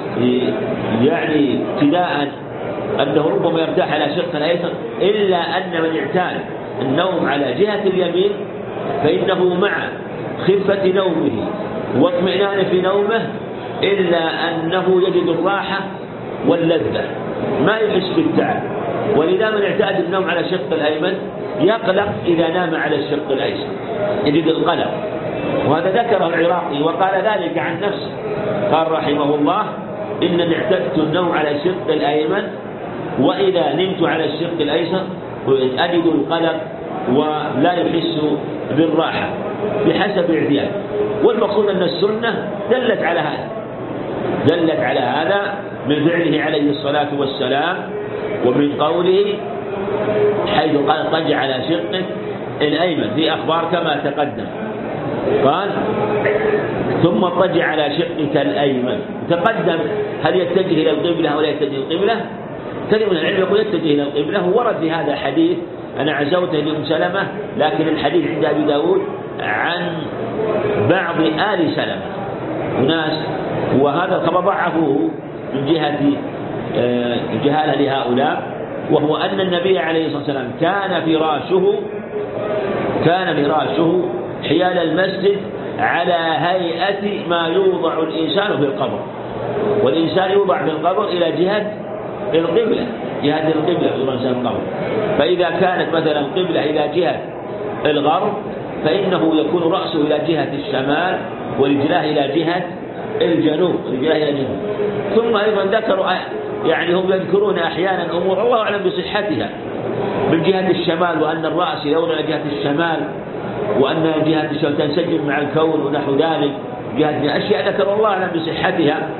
يعني ابتداء أنه ربما يرتاح على شق الأيسر، إلا أن من اعتاد النوم على جهة اليمين فإنه مع خفة نومه واطمئنان في نومه إلا أنه يجد الراحة واللذة، ما يحس بالتعب، ولذا من اعتاد النوم على الشق الأيمن يقلق إذا نام على الشق الأيسر، يجد القلق. وهذا ذكره العراقي وقال ذلك عن نفسه، قال رحمه الله: إنني اعتدت النوم على الشق الأيمن، وإذا نمت على الشق الأيسر أجد القلق ولا يحس بالراحة بحسب اعتياد. والمقصود أن السنة دلت على هذا، دلت على هذا من فعله عليه الصلاة والسلام، ومن قوله حيث قال: اضطجع على شقك الأيمن، في أخبار كما تقدم. قال: ثم اضطجع على شقك الأيمن. تقدم هل يتجه إلى القبلة أو لا يتجه إلى القبلة؟ كثير من العلم يقول يتجه إلى القبلة، ورد في هذا حديث أنا عزوته لأم سلمة، لكن الحديث عند أبي داود عن بعض آل سلمة وناس، وهذا كما ضعفوه من جهة جهالة لهؤلاء، وهو أن النبي عليه الصلاة والسلام كان فراشه كان فراشه حيال المسجد على هيئة ما يوضع الإنسان في القبر، والإنسان يوضع في القبر إلى جهة القبلة، جهة القبلة في الإنسان القبر. فإذا كانت مثلا القبلة إلى جهة الغرب فإنه يكون رأسه إلى جهة الشمال، ورجلاه إلى جهة الجنوب، رجلاه إلى الجنوب. ثم أيضا ذكروا يعني هم يذكرون أحيانا أمور الله أعلم بصحتها من جهة الشمال، وأن الرأس يدور إلى جهة الشمال، وأن جهة الشمال تنسجم مع الكون ونحو ذلك، جهة أشياء ذكر الله أعلم بصحتها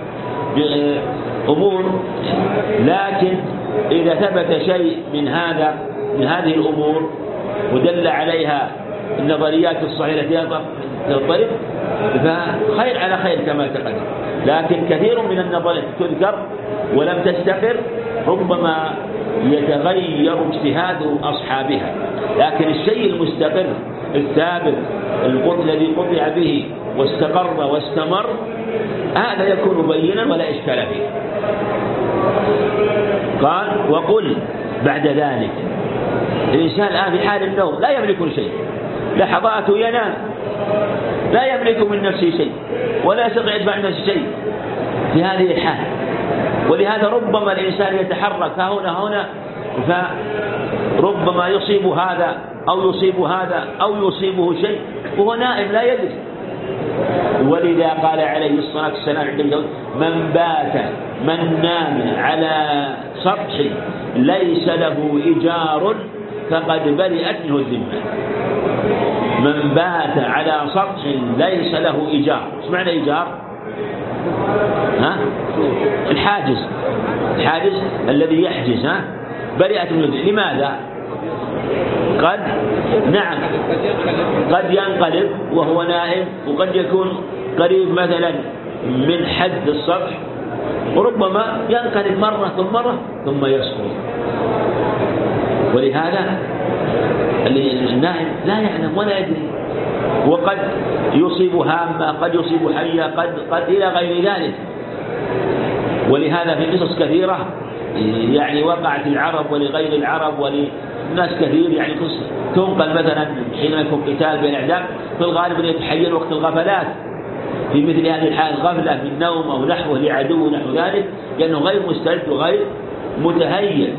أمور. لكن إذا ثبت شيء من هذا من هذه الأمور ودل عليها النظريات الصحيحة تنطلق فخير على خير كما تقدم. لكن كثير من النظريات تذكر ولم تستقر، ربما يتغير اجتهاد أصحابها، لكن الشيء المستقر الثابت الذي قطع به واستقر واستمر هذا يكون بينا ولا إشكال فيه. قال: وقل بعد ذلك الإنسان الآن في حال النوم لا يملك شيء، لحظات ينام لا يملك من نفسه شيء ولا يستطيع يدفع عن نفسه شيء في هذه الحال. ولهذا ربما الإنسان يتحرك هنا هنا فربما يصيب هذا أو يصيب هذا أو يصيبه شيء وهو نائم لا يدري. ولذا قال عليه الصلاة والسلام عند الجوز: من بات من نام على سطح ليس له إيجار فقد برئت منه الذمة. من بات على سطح ليس له إيجار. ايش معنى إيجار؟ ها؟ الحاجز، الحاجز الذي يحجز، ها؟ برئت منه الذمة. لماذا؟ قد نعم قد ينقلب وهو نائم، وقد يكون قريب مثلا من حد السطح، وربما ينقلب مرة ثم مرة ثم يسقط. ولهذا النائم لا يعلم ولا يدري، وقد يصيب هامة، قد يصيب حية، قد قد إلى غير ذلك. ولهذا في قصص كثيرة يعني وقعت العرب ولغير العرب ولناس كثير، يعني قصة تنقل مثلا حين يكون قتال بين الأعداء في الغالب أن يتحين وقت الغفلات، في مثل هذه الحال غفلة من النوم أو نحوه لعدو نحو ذلك، لأنه غير مستعد وغير متهيئ.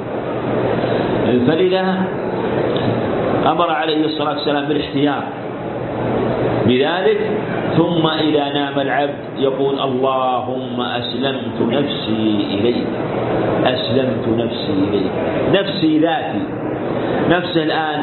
فلذا أمر عليه الصلاة والسلام بالاحتياط بذلك. ثم إذا نام العبد يقول: اللهم أسلمت نفسي إليك، أسلمت نفسي إليك، نفسي ذاتي، نفسه الآن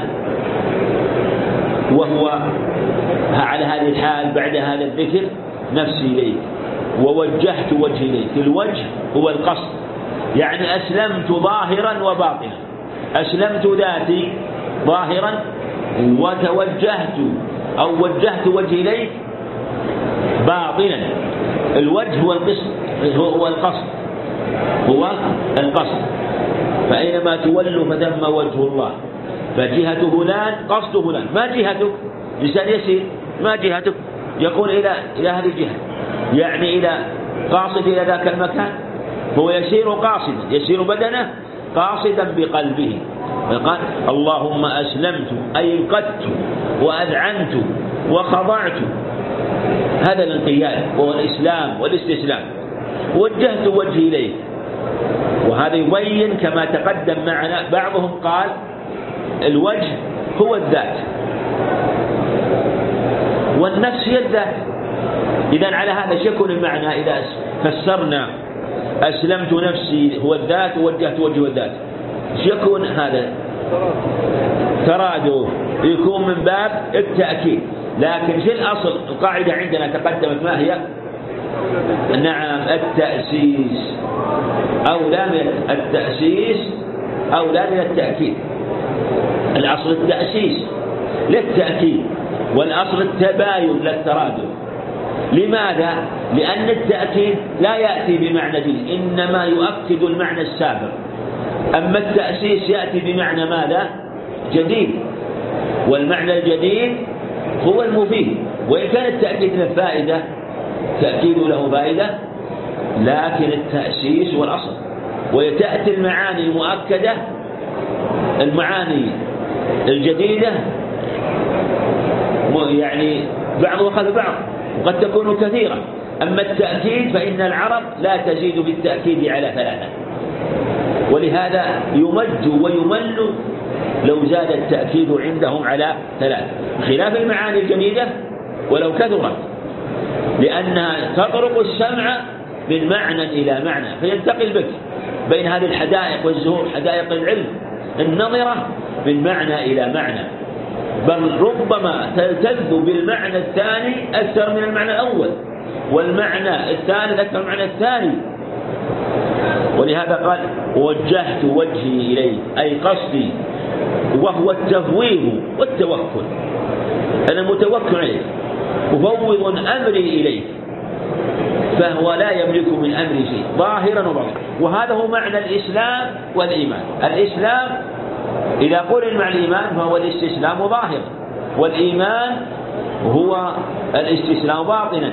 وهو على هذه الحال بعد هذا الذكر، نفسي إليك ووجهت وجهي إليك. الوجه هو القصد، يعني أسلمت ظاهرا وباطنا، أسلمت ذاتي ظاهرا وتوجهت أو وجهت وجهي إليك باطنا. الوجه هو القصد، هو القصد هو القصد فأينما تولوا فثم وجه الله. فجهة فلان قصد فلان. ما جهتك؟ لسان يسير، ما جهتك؟ يقول إلى إلى هذه الجهة، يعني إلى قاصد إلى ذاك المكان. هو يسير قاصدا، يسير بدنه قاصدا بقلبه. فقال: اللهم أسلمت أي انقدت وأذعنت وخضعت. هذا الانقياد وهو الإسلام والاستسلام. وجهت وجهي إليك وهذا يبين كما تقدم معنا. بعضهم قال الوجه هو الذات والنفس هي الذات. إذن على هذا يكون المعنى إذا فسرنا أسلمت نفسي هو الذات ووجهت وجه الذات، يكون هذا ترادف، يكون من باب التأكيد. لكن في الأصل القاعدة عندنا تقدمت ما هي؟ نعم، التأسيس أولى من التأسيس أولى من التأكيد. الأصل التأسيس للتأكيد، والأصل التباين للترادف. لماذا؟ لأن التأكيد لا يأتي بمعنى جديد، إنما يؤكد المعنى السابق. أما التأسيس يأتي بمعنى ماذا؟ جديد، والمعنى الجديد هو المفيد. وإن كان التأكيد له فائدة، تأكيد له فائدة، لكن التأسيس هو الأصل. وتأتي المعاني المؤكدة، المعاني الجديدة يعني بعضها خلف بعض، وقد تكون كثيرة. أما التأكيد فإن العرب لا تزيد بالتأكيد على ثلاثة، ولهذا يمج ويمل لو زاد التأكيد عندهم على ثلاثة، خلاف المعاني الجديدة ولو كثرت، لأنها تطرق السمع من معنى إلى معنى، فينتقل بك بين هذه الحدائق والزهور، حدائق العلم النظرة، من معنى إلى معنى، بل ربما تلتذ بالمعنى الثاني أكثر من المعنى الأول، والمعنى الثالث أكثر من المعنى الثاني. ولهذا قال وجهت وجهي إليه، أي قصدي، وهو التفويض والتوكل. أنا متوكل عليك، مفوض أمري إليك، فهو لا يملك من أمري شيء ظاهرا وباطنا. وهذا هو معنى الإسلام والإيمان. الإسلام إذا قرن مع الإيمان فهو الاستسلام ظاهرا، والإيمان هو الاستسلام باطنا،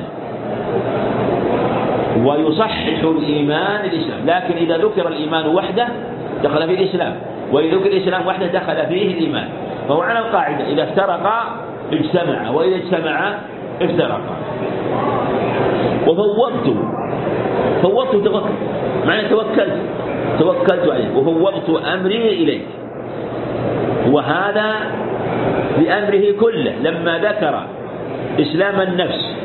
ويصحح الإيمان الإسلام. لكن إذا ذكر الإيمان وحده دخل فيه الإسلام، وإذا ذكر الإسلام وحده دخل فيه الإيمان. فهو على القاعدة إذا افترقا اجتمعا، وإذا اجتمعا افترقا. وفوضت، فوضت توكل، معنى توكلت، توكلت عليه، وفوضت أمري إليك. وهذا بأمره كله، لما ذكر إسلام النفس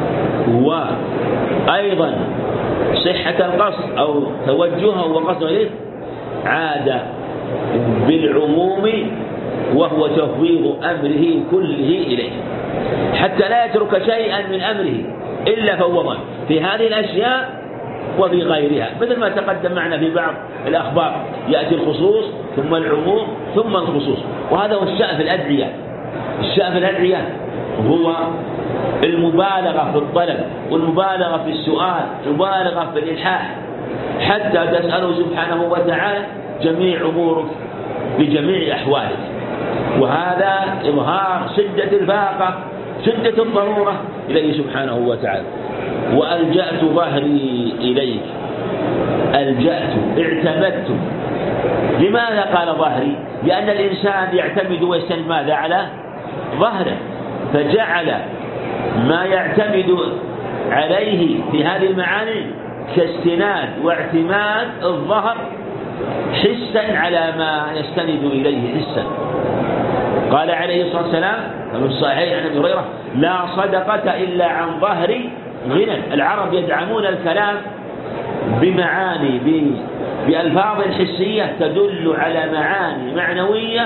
وأيضا صحة القصد أو توجهه وقصده إليه، عاد بالعموم وهو تفويض أمره كله إليه، حتى لا يترك شيئا من أمره إلا فوضا في هذه الأشياء وفي غيرها، مثل ما تقدم معنا في بعض الأخبار، يأتي الخصوص ثم العموم ثم الخصوص. وهذا هو الشأن في الأدعية. الشأن في الأدعية هو المبالغة في الطلب، والمبالغة في السؤال، المبالغة في الإلحاح، حتى تسأله سبحانه وتعالى جميع أمورك بجميع أحوالك. وهذا إظهار شدة الفاقة، شدة الضرورة إليه سبحانه وتعالى. وألجأت ظهري إليك، ألجأت، اعتمدت. لماذا قال ظهري؟ لأن الإنسان يعتمد ويستند ماذا؟ على ظهره، فجعل ما يعتمد عليه في هذه المعاني كاستناد واعتماد الظهر حسا على ما يستند إليه حسا. قال عليه الصلاة والسلام في الصحيح عن أبي هريرة: لا صدقة إلا عن ظهر غنى. العرب يدعمون الكلام بمعاني بألفاظ حسية تدل على معاني معنوية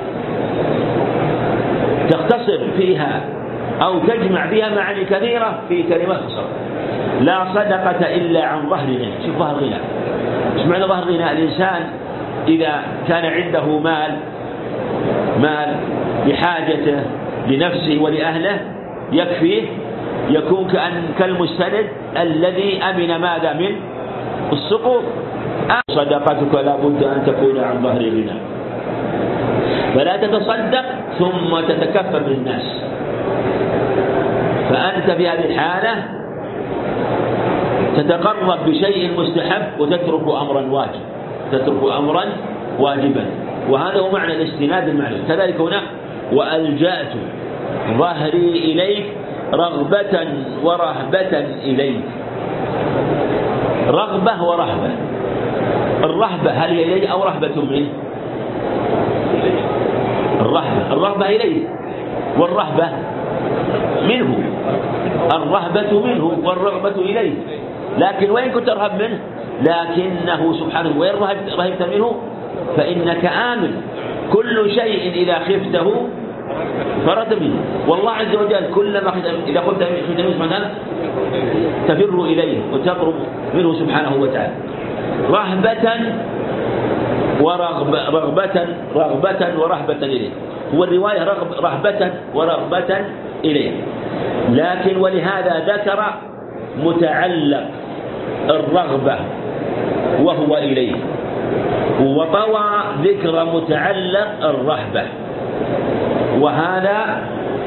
تختصر فيها أو تجمع بها معاني كثيرة في كلمة خصر. لا صدقة إلا عن ظهر غنى. شوف ظهر غنى، ايش معنى ظهر غنى؟ الإنسان إذا كان عنده مال مال لحاجته لنفسه ولأهله يكفيه، يكون كأن كالمستند الذي أمن ماذا من السقوط. صدقتك لا بد أن تكون عن ظهر غنى، فلا تتصدق ثم تتكفل بالناس، فأنت في هذه الحالة تتقرب بشيء مستحب وتترك أمرا واجب، تترك أمرا واجبا. وهذا هو معنى الاستناد المعنوي. كذلك هنا وألجأت ظهري إليك رغبة ورهبة إليك. رغبة ورهبة، الرهبة هل هي إليه أو رهبة منه؟ الرهبة الرهبة إليه والرهبة منه، الرهبة منه والرغبة إليه. لكن وين كنت ترهب منه؟ لكنه سبحانه، وين رهبت منه؟ فإنك آمن. كل شيء إذا خفته فرد منه، والله عز وجل كلما إذا خفت منه سبحانه تفر إليه وتقرب منه سبحانه وتعالى، رهبة ورغبة رغبة رغبة ورهبة إليه. هو الرواية رغب رهبة ورغبة إليه، لكن ولهذا ذكر متعلق الرغبة وهو إليه، وطوى ذكر متعلق الرهبة، وهذا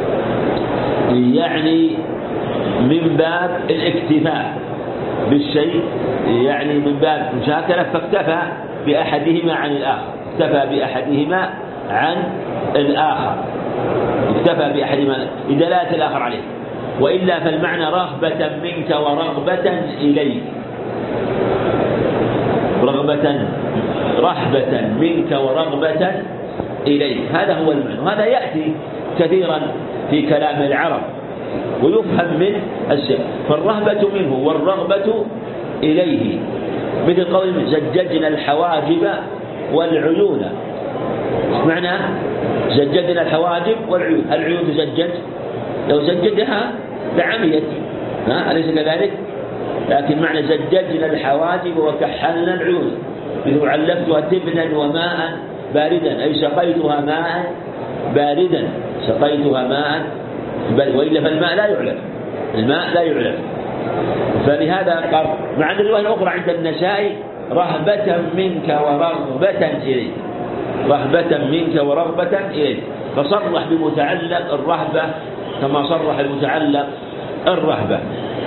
يعني من باب الاكتفاء بالشيء، يعني من باب مشاكلة، فاكتفى بأحدهما عن الآخر، اكتفى بأحدهما عن الآخر، اكتفى بأحدهما لدلالة الآخر عليه، وإلا فالمعنى رغبة منك ورغبة إليك، رغبة رهبة منك ورغبة إليك، هذا هو المعنى. وهذا يأتي كثيرا في كلام العرب ويفهم من السر. فالرهبة منه والرغبة إليه، مثل قول زججنا الحواجب والعيون. معنى زججنا الحواجب والعيون، العيون تزجج، لو زججها لعميت، أليس كذلك؟ لكن معنى زججنا الحواجب وكحلنا العيون، إذ علفتها تبنا وماء باردا، أي سقيتها ماء باردا، سقيتها ماء باردا، وإلا فالماء لا يعلف، الماء لا يعلف. فلهذا قال مع أن الرواية الأخرى عند النسائي رهبة منك ورغبة إليك، رهبة منك ورغبة إليك، فصرح بمتعلق الرهبة كما صرح المتعلق الرهبة.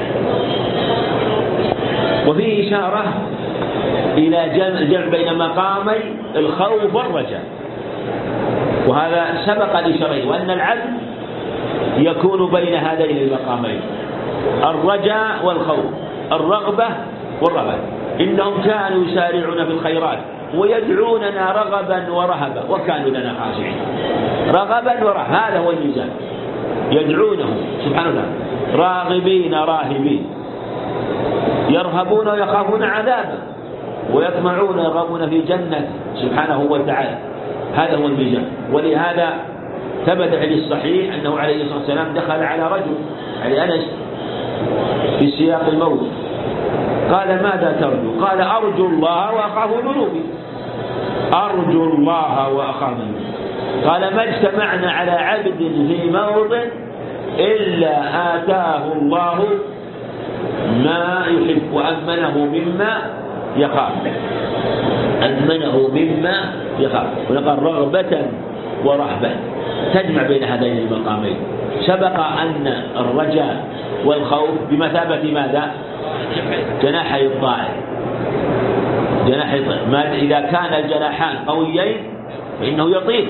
وفيه إشارة إلى الجمع بين مقامي الخوف والرجاء، وهذا سبق الإشارة، وأن العبد يكون بين هذين المقامين، الرجاء والخوف، الرغبة والرهبة. إنهم كانوا يسارعون في الخيرات ويدعوننا رغبا ورهبا وكانوا لنا خاشعين. رغبا ورهبا، هذا هو الميزان، يدعونه سبحانه وتعالى راغبين راهبين، يرهبون ويخافون عذابه، ويطمعون يرغبون في جنة سبحانه وتعالى، هذا هو الميزان. ولهذا ثبت في الصحيح أنه عليه الصلاة والسلام دخل على رجل، على أنس، في سياق الموت، قال ماذا ترجو؟ قال أرجو الله وأخاف ذنوبي، أرجو الله وأخاف ذنوبي. قال ما اجتمعنا على عبد في موضع إلا آتاه الله ما يحب وأمنه مما يخاف، أمنه مما يخاف. ونقال رغبة ورهبة تجمع بين هذين المقامين. سبق أن الرجاء والخوف بمثابة ماذا؟ جناحي الطائر، جناحي الطائر، إذا كان الجناحان قويين فإنه يطير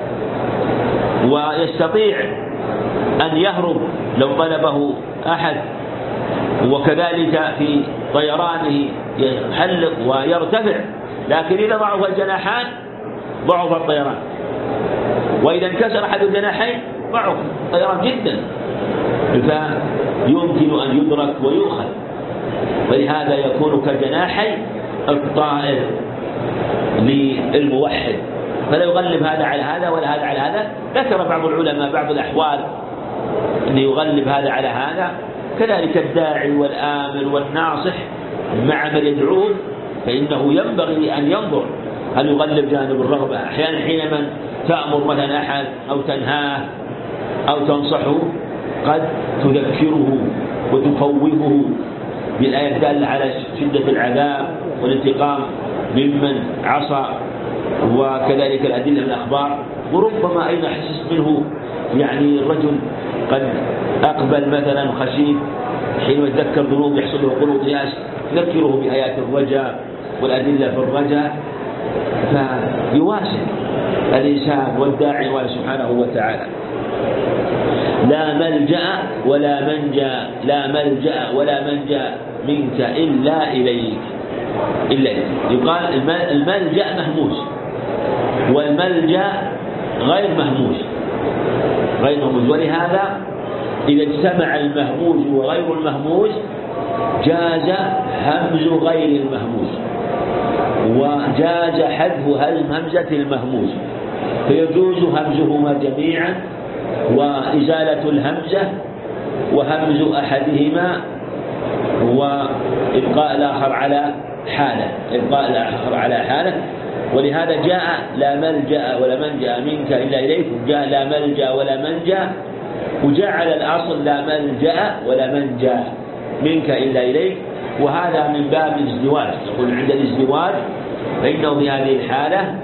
ويستطيع أن يهرب لو طلبه أحد، وكذلك في طيرانه يحلق ويرتفع. لكن إذا ضعف الجناحان ضعف الطيران، وإذا انكسر أحد الجناحين ضعف الطيران جدا، فيمكن أن يدرك ويؤخذ. ولهذا يكون كجناحي الطائر للموحد، فلا يغلب هذا على هذا ولا هذا على هذا. ذكر بعض العلماء بعض الأحوال أن يغلب هذا على هذا، كذلك الداعي والآمر والناصح مع من يدعوه، فإنه ينبغي أن ينظر هل يغلب جانب الرغبة. أحيانا حينما تأمر مثلا أحد أو تنهاه أو تنصحه قد تذكره وتخوفه بالآية الدالة على شدة العذاب والانتقام ممن عصى، وكذلك الأدلة من الأخبار. وربما أيضا حسست منه يعني الرجل قد أقبل مثلا خشيب، حينما يتذكر ذنوب يحصل له قنوط يأس، تذكره بآيات الرجاء والأدلة في الرجاء، فيواسي الإنسان والداعي الله سبحانه وتعالى. لا ملجأ ولا منجا، لا ملجأ ولا منجا منك إلا إليك، إلا إليك. يقال الملجأ مهموس، والملجأ غير مهموس غير مهموس ولهذا إذا اجتمع المهموس وغير المهموس جاز همز غير المهموس، وجاز حذف همزة المهموس، فيجوز همزهما جميعا وإزالة الهمزة وهمز أحدهما وإبقاء الآخر على حاله إبقاء الآخر على حاله. ولهذا جاء لا ملجأ ولا منجأ منك إلا إليك، جاء لا ملجأ ولا منجأ، وجاء على الأصل لا ملجأ ولا منجأ منك إلا إليك. وهذا من باب الازدواج، يقول عند الازدواج فإنه في هذه الحالة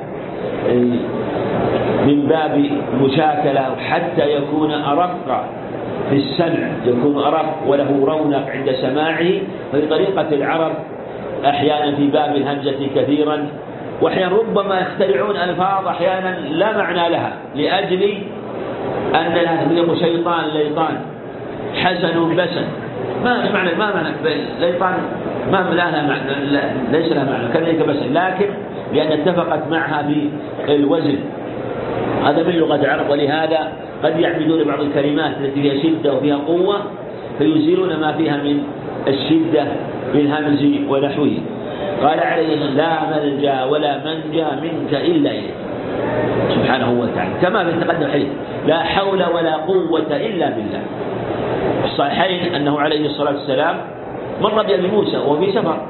من باب مشاكلة حتى يكون أرق في السمع، يكون أرق وله رونق عند سماعه. ففي طريقة العرب أحيانا في باب الهمزة كثيرا، وأحيانا ربما يخترعون ألفاظ أحيانا لا معنى لها لأجل أن لها شيطان ليطان حسن بسن، ما معنى ما معنى ليطان ما لها معنى، لا ليس لها معنى كذلك بسن، لكن لأن اتفقت معها في الوزن. هذا من لغة العرب. ولهذا قد يعمدون بعض الكلمات التي فيها شدة وفيها قوة فيزيلون ما فيها من الشدة بالهمز ونحوه. قال عليه لا ملجأ ولا منجا منك إلا إليك سبحانه وتعالى، كما في تقدم الحديث لا حول ولا قوة إلا بالله. في الصحيحين أنه عليه الصلاة والسلام مر بأبي موسى وهو في سفر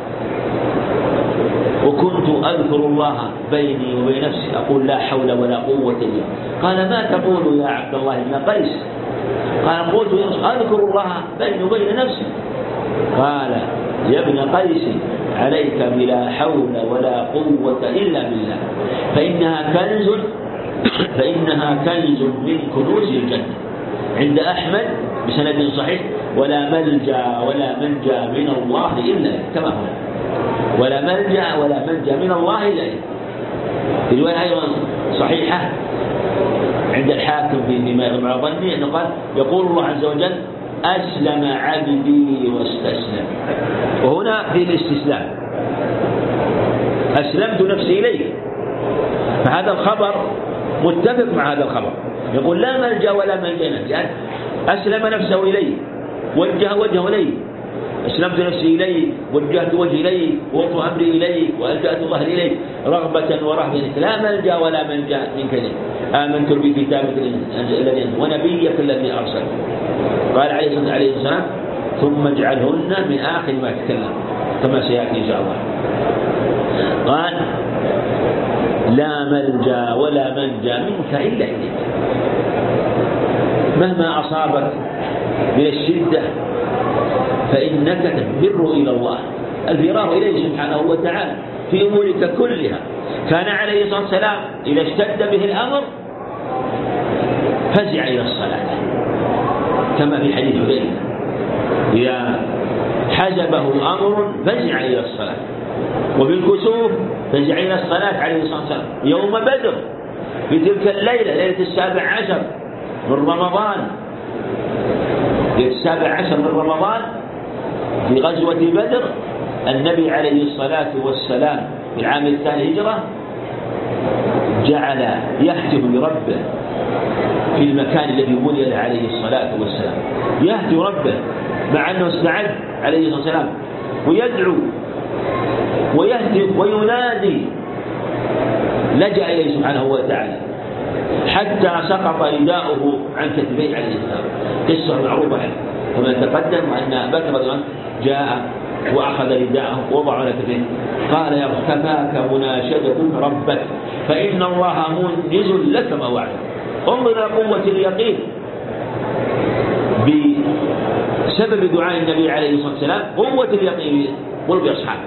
وكنت أذكر الله بيني وبين نفسي أقول لا حول ولا قوة إلا. قال ما تقول يا عبد الله بن قيس؟ قال قلت أذكر الله بيني وبين نفسي. قال يا ابن قيس عليك بلا حول ولا قوة إلا بالله، فإنها كنز فإنها كنز من كنوز الجنة. عند أحمد بسند صحيح ولا ملجأ ولا منجا من الله إلا كما هو، ولا ملجأ ولا منجا من الله إلا إليه. في رواية أيضا صحيحة عند الحاكم فيما يغلب على ظني أنه قال يقول الله عز وجل أسلم عبدي واستسلم، وهنا في الاستسلام أسلمت نفسي إليه، فهذا الخبر متفق مع هذا الخبر. يقول لا ملجأ ولا منجا يعني أسلم نفسه إليه وجه وجهه إليه، أسلمت نفسي إليه وجهت وجهي إليه ووضع أمري إليه وألجأت الله إليه رغبة ورهبة، لا ملجأ ولا منجا منك إليه. آمنت بكتابك الذي ونبيك الذي أرسل. قال عليه السلام ثم اجعلهن من آخر ما تكلم كما سيأتي إن شاء الله. قال لا ملجأ ولا منجا منك إلا إليك، مهما أصابك من الشدة فإنك تفر إلى الله، الفرار إليه سبحانه وتعالى في أمورك كلها. كان عليه الصلاة والسلام إذا اشتد به الأمر فزع إلى الصلاة كما في حديث حذيفة إذا حجبه أمر فزع إلى الصلاة. وفي الكسوف فزع إلى الصلاة عليه الصلاة والسلام. يوم بدر في تلك الليلة ليلة السابع عشر من رمضان، ليلة السابع عشر من رمضان في غزوة بدر، النبي عليه الصلاة والسلام في العام الثاني هجرة جعل يهتف لربه في المكان الذي بني له عليه الصلاة والسلام، يهتف ربه مع أنه استعد عليه الصلاة والسلام ويدعو ويهتف وينادي، لجأ إليه سبحانه وتعالى حتى سقط رداؤه عن كتفيه عليه السلام. قصة معروفة كما تقدم أن بكر جاء وأخذ رداءه ووضع على كتفيه قال يا رب كفاك مناشدتك ربك فإن الله منجز لك ما وعد. انظر إلى قوة اليقين بسبب دعاء النبي عليه الصلاة والسلام، قوة اليقين قلب أصحابه.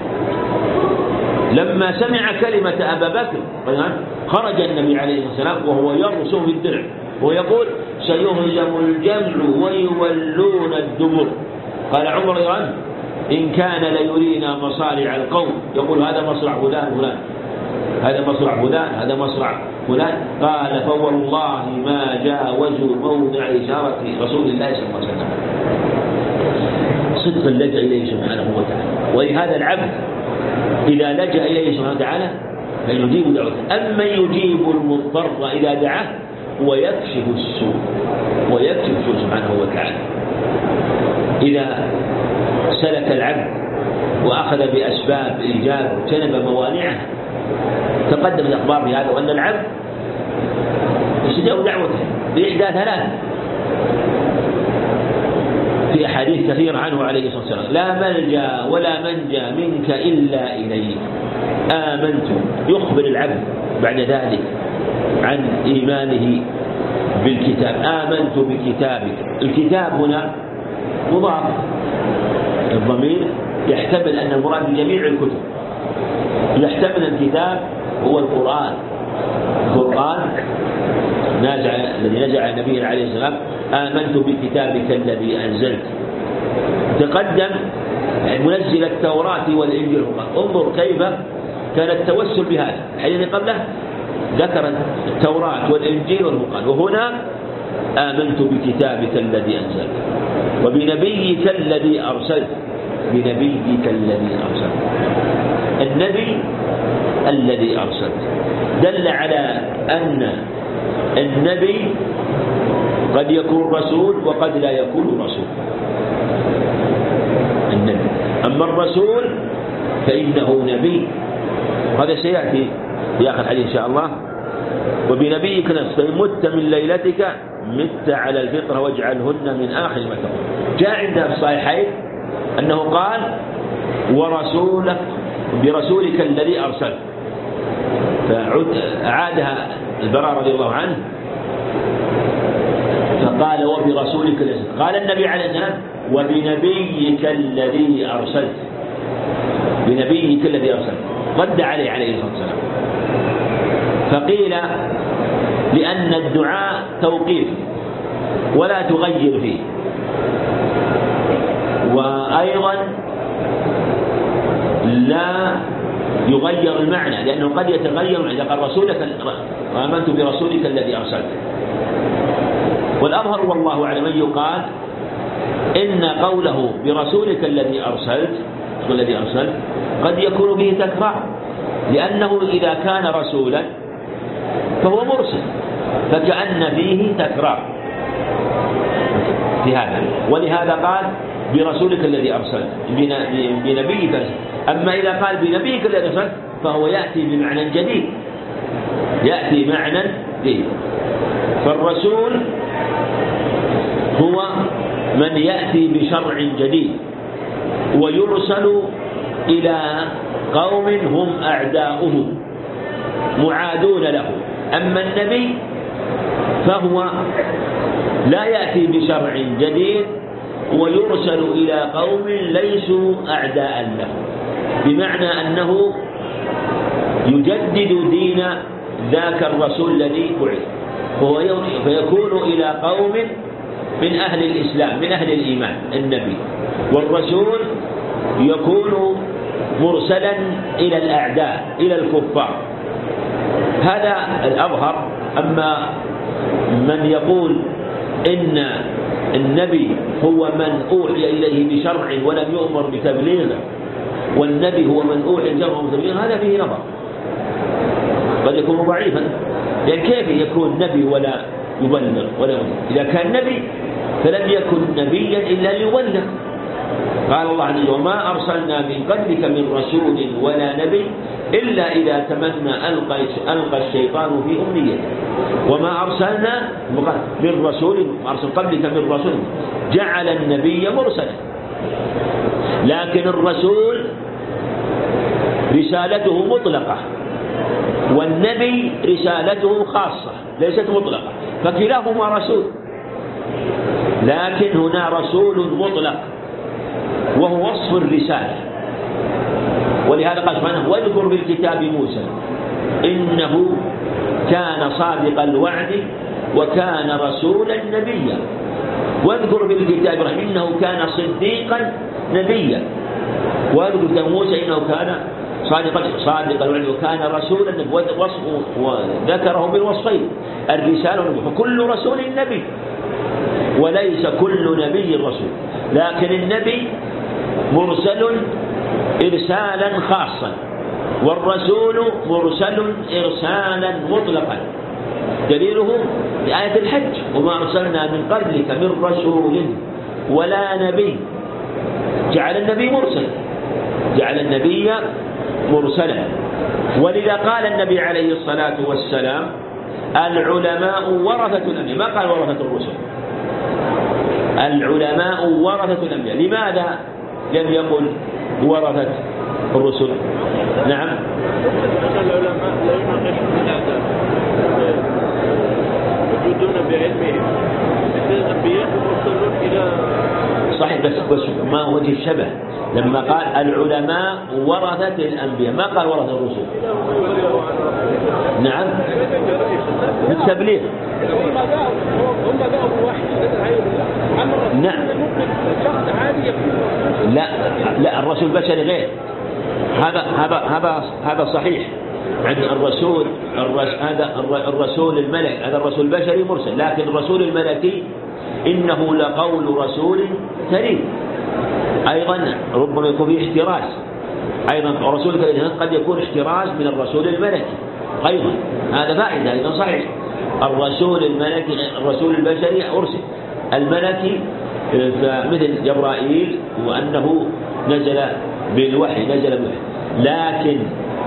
لما سمع كلمة أبا بكر خرج النبي عليه الصلاة والسلام وهو يرسم الدرع ويقول سيهزم الجمع ويولون الدبر. قال عمر عنه إن كان ليرينا مصارع القوم، يقول هذا مصرع فلان فلان هذا مصرع فلان هذا مصرع فلان. قال فوالله ما جاوزوا موضع إشارة رسول الله صلى الله عليه وسلم. وصدق اللجأ إليه سبحانه وتعالى. ولهذا العبد إذا لجأ إليه سبحانه وتعالى فيجيب دعوته. أما يجيب المضطر إذا دعاه ويكشف السوء ويكشف السوء سبحانه وتعالى. إذا سلك العبد وأخذ بأسباب الإجابة وجنب موانعه، تقدم الأخبار بهذا وأن العبد يستجاب دعوته بإحدى ثلاث في أحاديث كثيرة عنه عليه الصلاة والسلام: لا ملجأ ولا منجا منك إلا إليك. آمنت، يخبر العبد بعد ذلك عن إيمانه بالكتاب. آمنت بكتابك. الكتاب هنا مضاف، الضمير يحتمل أن المراد بجميع الكتب، يحتمل الكتاب هو القرآن. القرآن نازع الذي نزع النبي عليه السلام: آمنت بكتابك الذي أنزلت. تقدم منزل التوراة والإنجيل. انظر كيف كان التوسل بهذا. الحديث قبله ذكر التوراة والإنجيل والقرآن، وهنا آمنت بكتابك الذي أنزلت وبنبيك الذي أرسلت. بنبيك الذي أرسلت، النبي الذي أرسلت دل على أن النبي قد يكون رسول وقد لا يكون رسول. النبي أما الرسول فإنه نبي، هذا سيأتي في آخر الحديث إن شاء الله. وبنبيك نستعين، مت من ليلتك مت على الفطرة واجعلهن من آخر ما تقول. جاء عندنا في الصحيحين أنه قال: ورسولك برسولك الذي أرسلت، فأعادها البراء رضي الله عنه فقال: وبرسولك الذي أرسلت. قال النبي عليه السلام: وبنبيك الذي أرسلت. بنبيك الذي أرسلت، رد عليه عليه الصلاة والسلام. فقيل: لأن الدعاء توقيف ولا تغير فيه، وأيضا لا يغير المعنى لأنه قد يتغير إذا قال رسولك وآمنت برسولك الذي أرسلت. والأظهر والله أعلم أن يقال إن قوله برسولك الذي أرسلت الذي أرسلت قد يكون به تكرار، لأنه إذا كان رسولا فهو مرسل، فكأن فيه تكرار في هذا. ولهذا قال برسولك الذي أرسلت بنبيك. أما إذا قال بنبيك الذي أرسلت فهو يأتي بمعنى جديد، يأتي معنى جديد. فالرسول هو من يأتي بشرع جديد ويرسل إلى قوم هم أعداؤه معادون له. أما النبي فهو لا يأتي بشرع جديد ويرسل إلى قوم ليسوا أعداء له، بمعنى أنه يجدد دين ذاك الرسول الذي بعث، وهو فيكون إلى قوم من أهل الإسلام من أهل الإيمان النبي، والرسول يكون مرسلا إلى الأعداء إلى الكفار. هذا الأظهر. أما من يقول إن النبي هو من أوحي إليه بشرع ولم يؤمر بتبليغه، والنبي هو من أوحي بشرع ولم بتبليغه، هذا فيه نظر، قد يكون ضعيفا. لأن كيف يكون نبي ولا يبلغ ولا يبلغ؟ إذا كان نبي فلم يكن نبيا إلا ليبلغ. قال الله عز وجل: وما أرسلنا من قبلك من رسول ولا نبي إلا إذا تمنى ألقى, ألقى الشيطان في أمنيته. وما أرسلنا من رسول أرسل قبلك من رسول، جعل النبي مرسلا، لكن الرسول رسالته مطلقة والنبي رسالته خاصة ليست مطلقة، فكلاهما رسول، لكن هنا رسول مطلق وهو وصف الرسالة. ولهذا قال سبحانه: واذكر بالكتاب موسى إنه كان صادق الوعد وكان رسولا نبيا. واذكر بالكتاب إنه كان صديقا نبيا. واذكر موسى إنه كان صادق صادق الوعد وكان رسولا نبيا، وذكره بالوصفين الرسالة والنبي. فكل رسول نبي وليس كل نبي رسول، لكن النبي مرسل إرسالا خاصا، والرسول مرسل إرسالا مطلقا. دليله آية الحج: وما أرسلنا من قبلك من رسول ولا نبي. جعل النبي مرسل، جعل النبي مرسلا. ولذا قال النبي عليه الصلاة والسلام: العلماء ورثة الأنبياء. ما قال ورثة الرسل، العلماء ورثة الأنبياء. لماذا لم يقل ورثة الرسل؟ نعم، العلماء لا يناقشون هذا، يجدون بعلمهم، مثل الأنبياء يوصلون إلى صحيح. بس بس ما وجه الشبه لما قال العلماء ورثة الأنبياء، ما قال ورثة الرسل؟ نعم، بالتبليغ. نعم، لا لا الرسول بشري غير هذا. هذا هذا هذا صحيح. عند الرسول هذا الرسول الملك، هذا الرسول البشري مرسل، لكن الرسول الملكي إنه لقول رسول كريم. أيضا ربما يكون فيه احتراز، أيضا الرسول الكريم قد يكون احتراز من الرسول الملكي أيضا، هذا فائدة أيضا صحيح. الرسول الملكي الرسول البشري أرسل، الملكي مثل جبرائيل وأنه نزل بالوحي، نزل بالوحي. لكن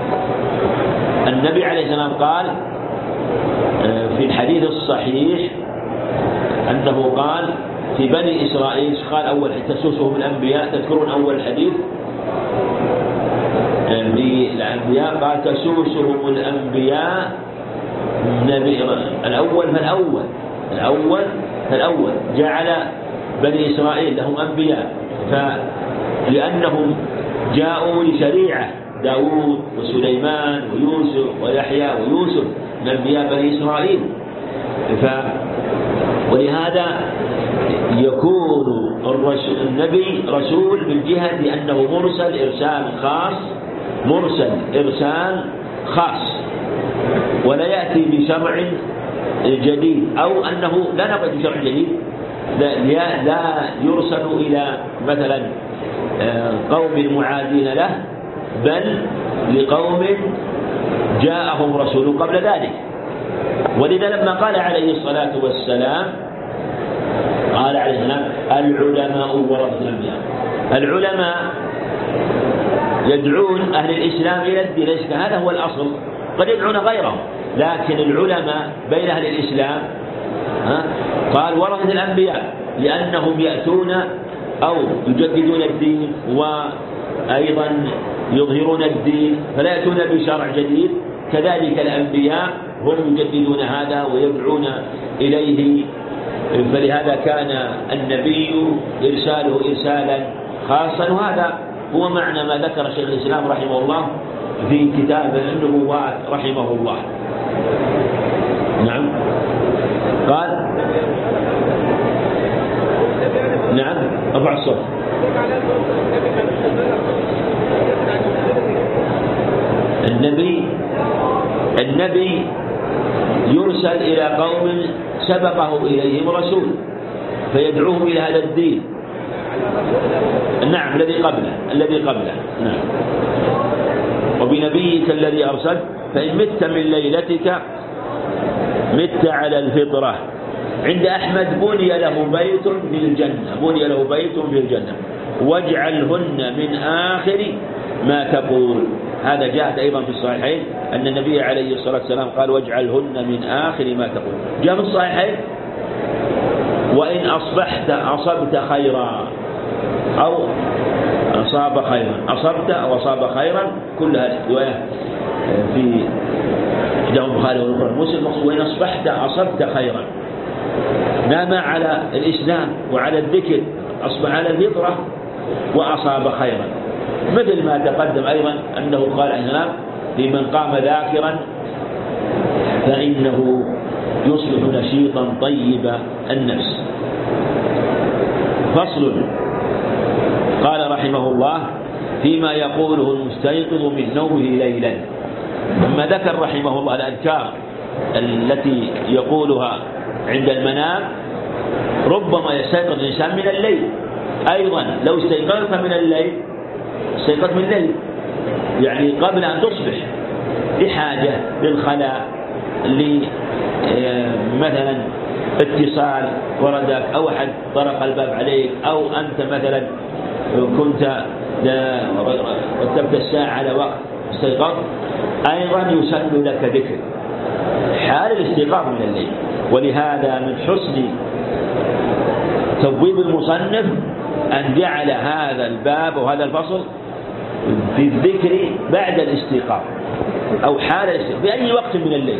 النبي عليه السلام قال في الحديث الصحيح أنه قال في بني إسرائيل، قال أول تسوسهم الأنبياء، تذكرون أول حديث بالأنبياء، قال تسوسهم الأنبياء نبي الأول فالأول الأول فالأول جعل بني إسرائيل لهم أنبياء، فلأنهم جاءوا لشريعة داود وسليمان ويوسف ويحيى ويوسف من أنبياء بني إسرائيل. ف ولهذا يكون الرسول النبي رسول من جهة أنه مرسل إرسال خاص، مرسل إرسال خاص، ولا يأتي بشرع جديد، أو أنه لا نقل بشرع جديد، لا, لا يرسل إلى مثلا قوم معادين له، بل لقوم جاءهم رسول قبل ذلك. ولذا لما قال عليه الصلاة والسلام قال عليه السلام: العلماء ورثة الأنبياء. العلماء يدعون أهل الإسلام إلى الدين، هذا هو الأصل، قد يدعون غيرهم، لكن العلماء بين أهل الإسلام قال ورثة الأنبياء، لأنهم يأتون أو يجددون الدين وأيضا يظهرون الدين، فلا يأتون بشرع جديد. كذلك الأنبياء هم يجددون هذا ويدعون إليه، فلهذا كان النبي إرساله إرسالا خاصا. وهذا هو معنى ما ذكر شيخ الإسلام رحمه الله في كتاب النبوات رحمه الله. نعم، قال نعم أرفع الصوت. النبي النبي يرسل إلى قوم سبقه إليهم رسول فيدعوهم إلى هذا الدين. نعم، الذي قبله الذي قبله نعم. وبنبيك الذي أرسل فإن مت من ليلتك مت على الفطرة. عند أحمد: بني له بيت في الجنة، بني له بيت في الجنة واجعلهن من آخر ما تقول. هذا جاءت أيضا في الصحيحين أن النبي عليه الصلاة والسلام قال: واجعلهن من آخر ما تقول. جاء في الصحيحين: وإن أصبحت أصبت خيرا، أو أصاب خيرا، أصبت أو أصاب خيرا، كلها رواية في إحداهم البخاري والأخرى مسلم. وإن أصبحت أصبت خيرا، نام على الإسلام وعلى الذكر، أصبح على الفطرة وأصاب خيرا، مثل ما تقدم أيضا أنه قال الإسلام: لمن قام ذاكرا فإنه يصبح نشيطا طيب النفس. فصل. قال رحمه الله: فيما يقوله المستيقظ من نومه ليلا. ثم ذكر رحمه الله الأذكار التي يقولها عند المنام. ربما يستيقظ الإنسان من الليل أيضا لو استيقظت من الليل، استيقظت من الليل يعني قبل أن تصبح لحاجة، للخلاء، مثلا اتصال وردك، أو أحد طرق الباب عليك، أو أنت مثلا كنت رتبت الساعة على وقت استيقظت، أيضا يسن لك ذكر حال الاستيقاظ من الليل. ولهذا من حسن تبويب المصنف أن جعل هذا الباب وهذا الفصل في الذكر بعد الاستيقاظ أو حال الاستيقاظ في أي وقت من الليل.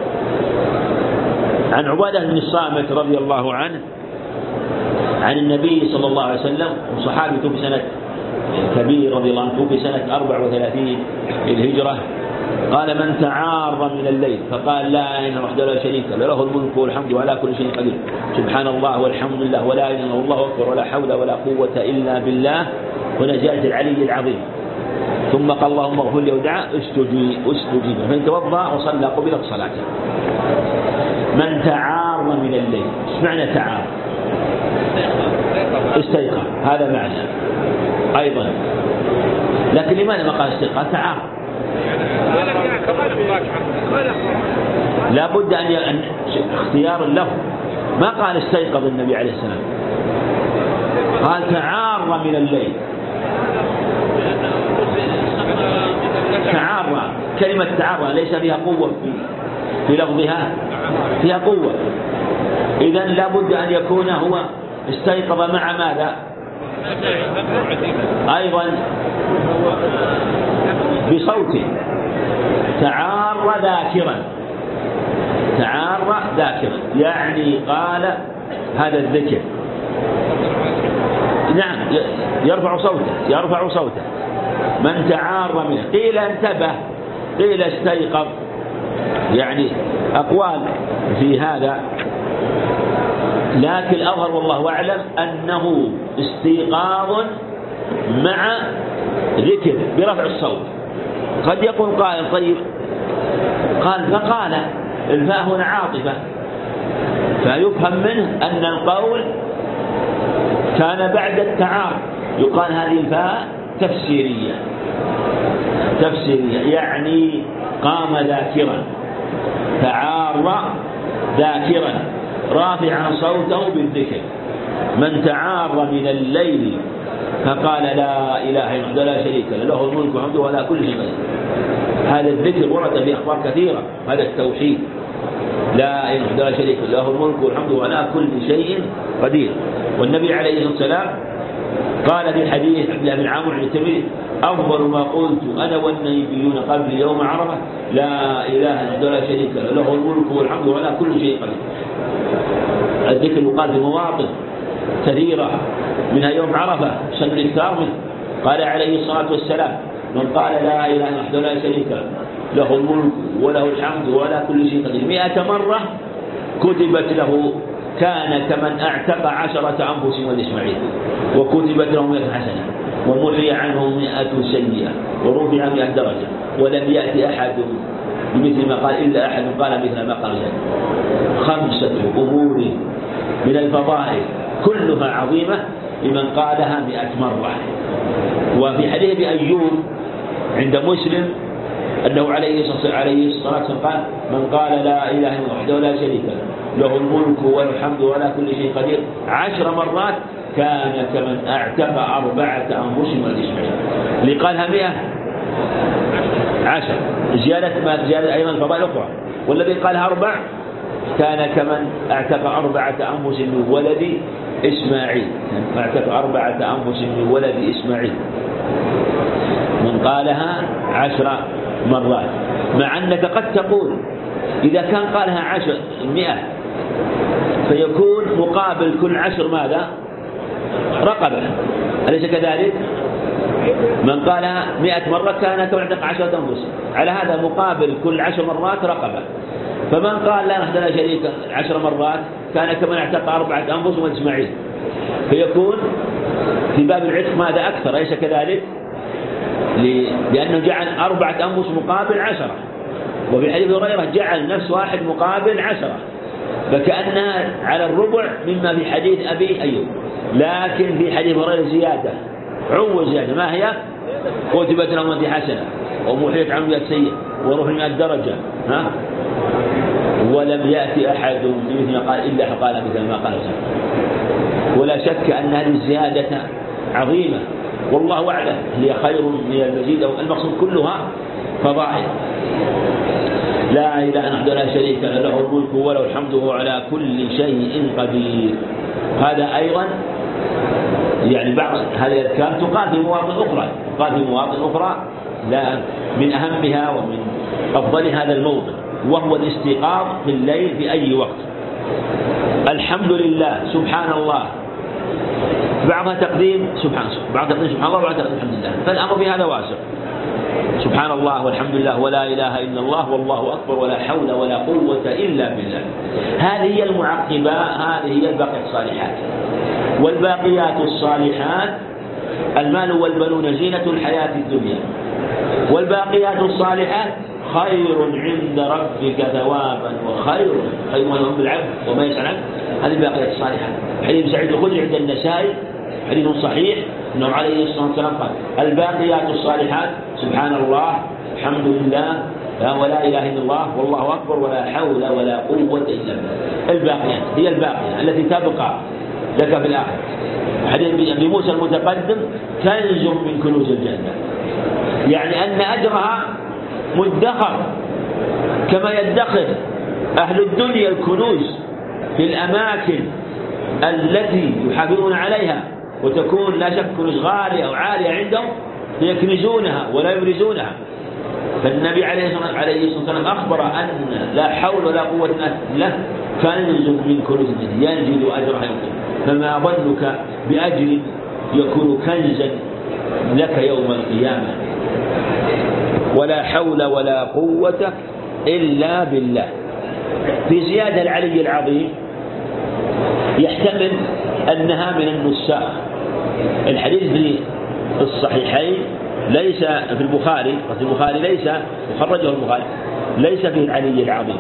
عن عبادة بن الصامت رضي الله عنه عن النبي صلى الله عليه وسلم، صحابي توفي سنة كبير رضي الله عنه، توفي سنة أربع وثلاثين الهجرة، قال: من تعار من الليل فقال: لا إله إلا الله وحده لا شريك له، له الملك والحمد على كل شيء قدير، سبحان الله والحمد لله ولا إله إلا الله أكبر ولا حول ولا قوة إلا بالله، ونجاة العلي العظيم، ثم قال: اللهم اغفر لي ودعا استجيب استجيب فإن توضأ وصلى قبلت صلاته. من تعار من الليل، ايش معنى تعار؟ استيقظ، هذا معنى أيضا. لكن لماذا ما قال استيقظ؟ تعار لا بد أن ي... اختيار له، ما قال استيقظ النبي عليه السلام، قال تعار من الليل. تعار، كلمة تعار ليس فيها قوة في, في لفظها، فيها قوة، إذن لا بد أن يكون هو استيقظ مع ماذا؟ أيضا بصوت، تعار ذاكرا، تعار ذاكرا يعني قال هذا الذكر، نعم يرفع صوته، يرفع صوته. من تعار منه، قيل انتبه، قيل استيقظ، يعني أقوال في هذا، لكن الأظهر والله أعلم أنه استيقاظ مع ذكر برفع الصوت. قد يقول قائل: طيب قال فقال، الفاء هنا عاطفة، فيفهم منه أن القول كان بعد التعار، يقال هذه الفاء تفسيرية، تفسيرية يعني قام ذاكرا، تعار ذاكرا رافعا صوته بالذكر. من تعار من الليل فقال: لا إله إلا الله لا شريك له، له الملك والحمد ولا كل شيء قدير. هذا الذكر ورد في أخبار كثيرة، هذا التوحيد، لا إله إلا الله لا شريك له، له الملك والحمد ولا كل شيء قدير. والنبي عليه الصلاة والسلام قال في حديث عبد الله بن عامر بن تميم: أفضل ما قلت أنا والنبيون قبل يوم عرفة لا إله إلا الله لا شريك له، له الملك والحمد ولا كل شيء قدير. الذكر يقال في مواطن كثيرة، منها يوم عرفة سن الإكثار منه. قال عليه الصلاة والسلام: من قال لا إله إلا الله لا شريك له، له الملك وله الحمد ولا كل شيء قدير مئة مرة كتبت له كان كمن اعتق عشرة أنفس والإسماعيل، وكتبت له مئة حسنة، ومحي عنه مئة سيئة، ورفع مئة درجة، ولم يأتي أحد بمثل ما قال إلا أحد قال مثل ما قال ذلك. خمسة أمور من الفضائل كلها عظيمة لمن قالها مئة مرة. وفي حديث أيوب عند مسلم أنه عليه الصلاة والسلام قال: من قال لا إله إلا الله وحده لا شريك له، له الملك والحمد ولا كل شيء قدير عشر مرات كان كمن اعتق أربعة أنفس والإسماعيل. اللي قالها مئة عشر زيادة ما زيادة أيضا فضائل أخرى، والذي قالها أربع كان كمن اعتق أربعة أنفس من ولد إسماعيل، اعتق أربعة أنفس من ولد إسماعيل. من قالها عشر مرات، مع أنك قد تقول إذا كان قالها عشر مئة فيكون مقابل كل عشر ماذا؟ رقبة، أليس كذلك؟ من قالها مئة مرة كان كمعتق عشرة أنفس، على هذا مقابل كل عشر مرات رقبة. فمن قال لا نحن لا شريك عشر مرات كان كمن اعتق أربعة أنفس وإسماعيل، فيكون في باب العتق ماذا أكثر، أليس كذلك؟ لأنه جعل أربعة أنفس مقابل عشرة، وفي حديث هريرة جعل نفس واحد مقابل عشرة، فكأنها على الربع مما في حديث أبي أيوب. لكن في حديث هريرة زيادة، عوّ زيادة، ما هي؟ كتبت له أمتي حسنة ومحيت عنه مئة سيئة ورفع مئة درجة، ها؟ ولم يأتي أحد بمثل ما قال إلا قال مثل ما قال سبحانه. ولا شك أن هذه الزيادة عظيمة، والله أعلم هي خير من المزيد، أو المقصود كلها فضائل. لا إله إلا الله لا شريك له، له الملك وله الحمد وهو على كل شيء قدير. هذا أيضا يعني بعض هذه الأذكار تقال في مواطن أخرى، تقال في مواطن أخرى، لا من أهمها ومن أفضل هذا الموضع، وهو الاستيقاظ في الليل في أي وقت. الحمد لله، سبحان الله، بعضها تقديم سبحان بعض تقديم سبحان الله وبعض تقديم الحمد لله، فالأمر في هذا واسع. سبحان الله والحمد لله ولا إله إلا الله والله أكبر ولا حول ولا قوة إلا بالله. هذه هي المعقبات، هذه هي الباقيات الصالحات. والباقيات الصالحات المال والبنون زينة الحياة الدنيا، والباقيات الصالحات خير عند ربك ثوابا وخير خير ما يهم بالعبد وما يسعى عنه. هذه الباقيات الصالحات. حديث سعيد الخدري عند النسائي حديث صحيح أنه عليه الصلاة والسلام قال الباقيات الصالحات سبحان الله الحمد لله ولا إله إلا الله والله أكبر ولا حول ولا قوة إلا بالله. الباقيات هي الباقية التي تبقى لك في الآخرة. حديث أبي موسى المتقدم كنز من كنوز الجنة، يعني أن أجرها مدخر كما يدخر أهل الدنيا الكنوز في الأماكن التي يحافظون عليها وتكون لا شك كنوز غالية أو عالية عندهم، يكنزونها ولا يبرزونها. فالنبي عليه الصلاة والسلام أخبر أن لا حول ولا قوة له كنز من كنوز الجنة ينزل أجرها يوم، فما ظنك بأجر يكون كنزا لك يوم القيامة. ولا حول ولا قوة إلا بالله. في زيادة العلي العظيم يحتمل أنها من النساخ. الحديث في الصحيحين ليس في البخاري، في البخاري ليس وخرجه البخاري ليس فيه العلي العظيم،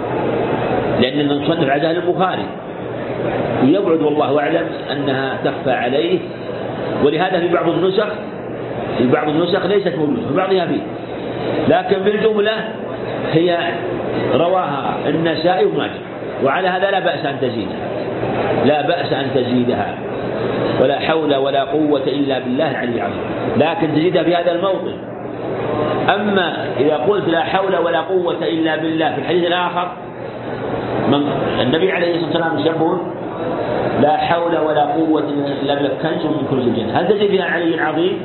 لأن المصنف عزاه البخاري ويبعد والله أعلم أنها تخفى عليه، ولهذا في بعض النسخ في بعض النسخ ليست موجودة، في بعضها فيه، لكن بالجملة هي رواها النسائي وماجه، وعلى هذا لا بأس أن تزيدها، لا بأس أن تزيدها. ولا حول ولا قوة إلا بالله العلي العظيم، لكن تزيدها في هذا الموطن. أما إذا قلت لا حول ولا قوة إلا بالله في الحديث الآخر من النبي عليه الصلاة والسلام يقول لا حول ولا قوة إلا بالله كنز من كنوز الجنة، هل تزيد فيها العلي العظيم؟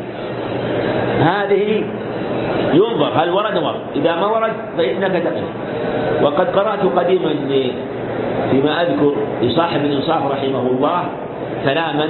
هذه ينظر هل ورد ورد، إذا ما ورد فإنك تقف. وقد قرأت قديما فيما أذكر لصاحب الإنصاف رحمه الله كلاما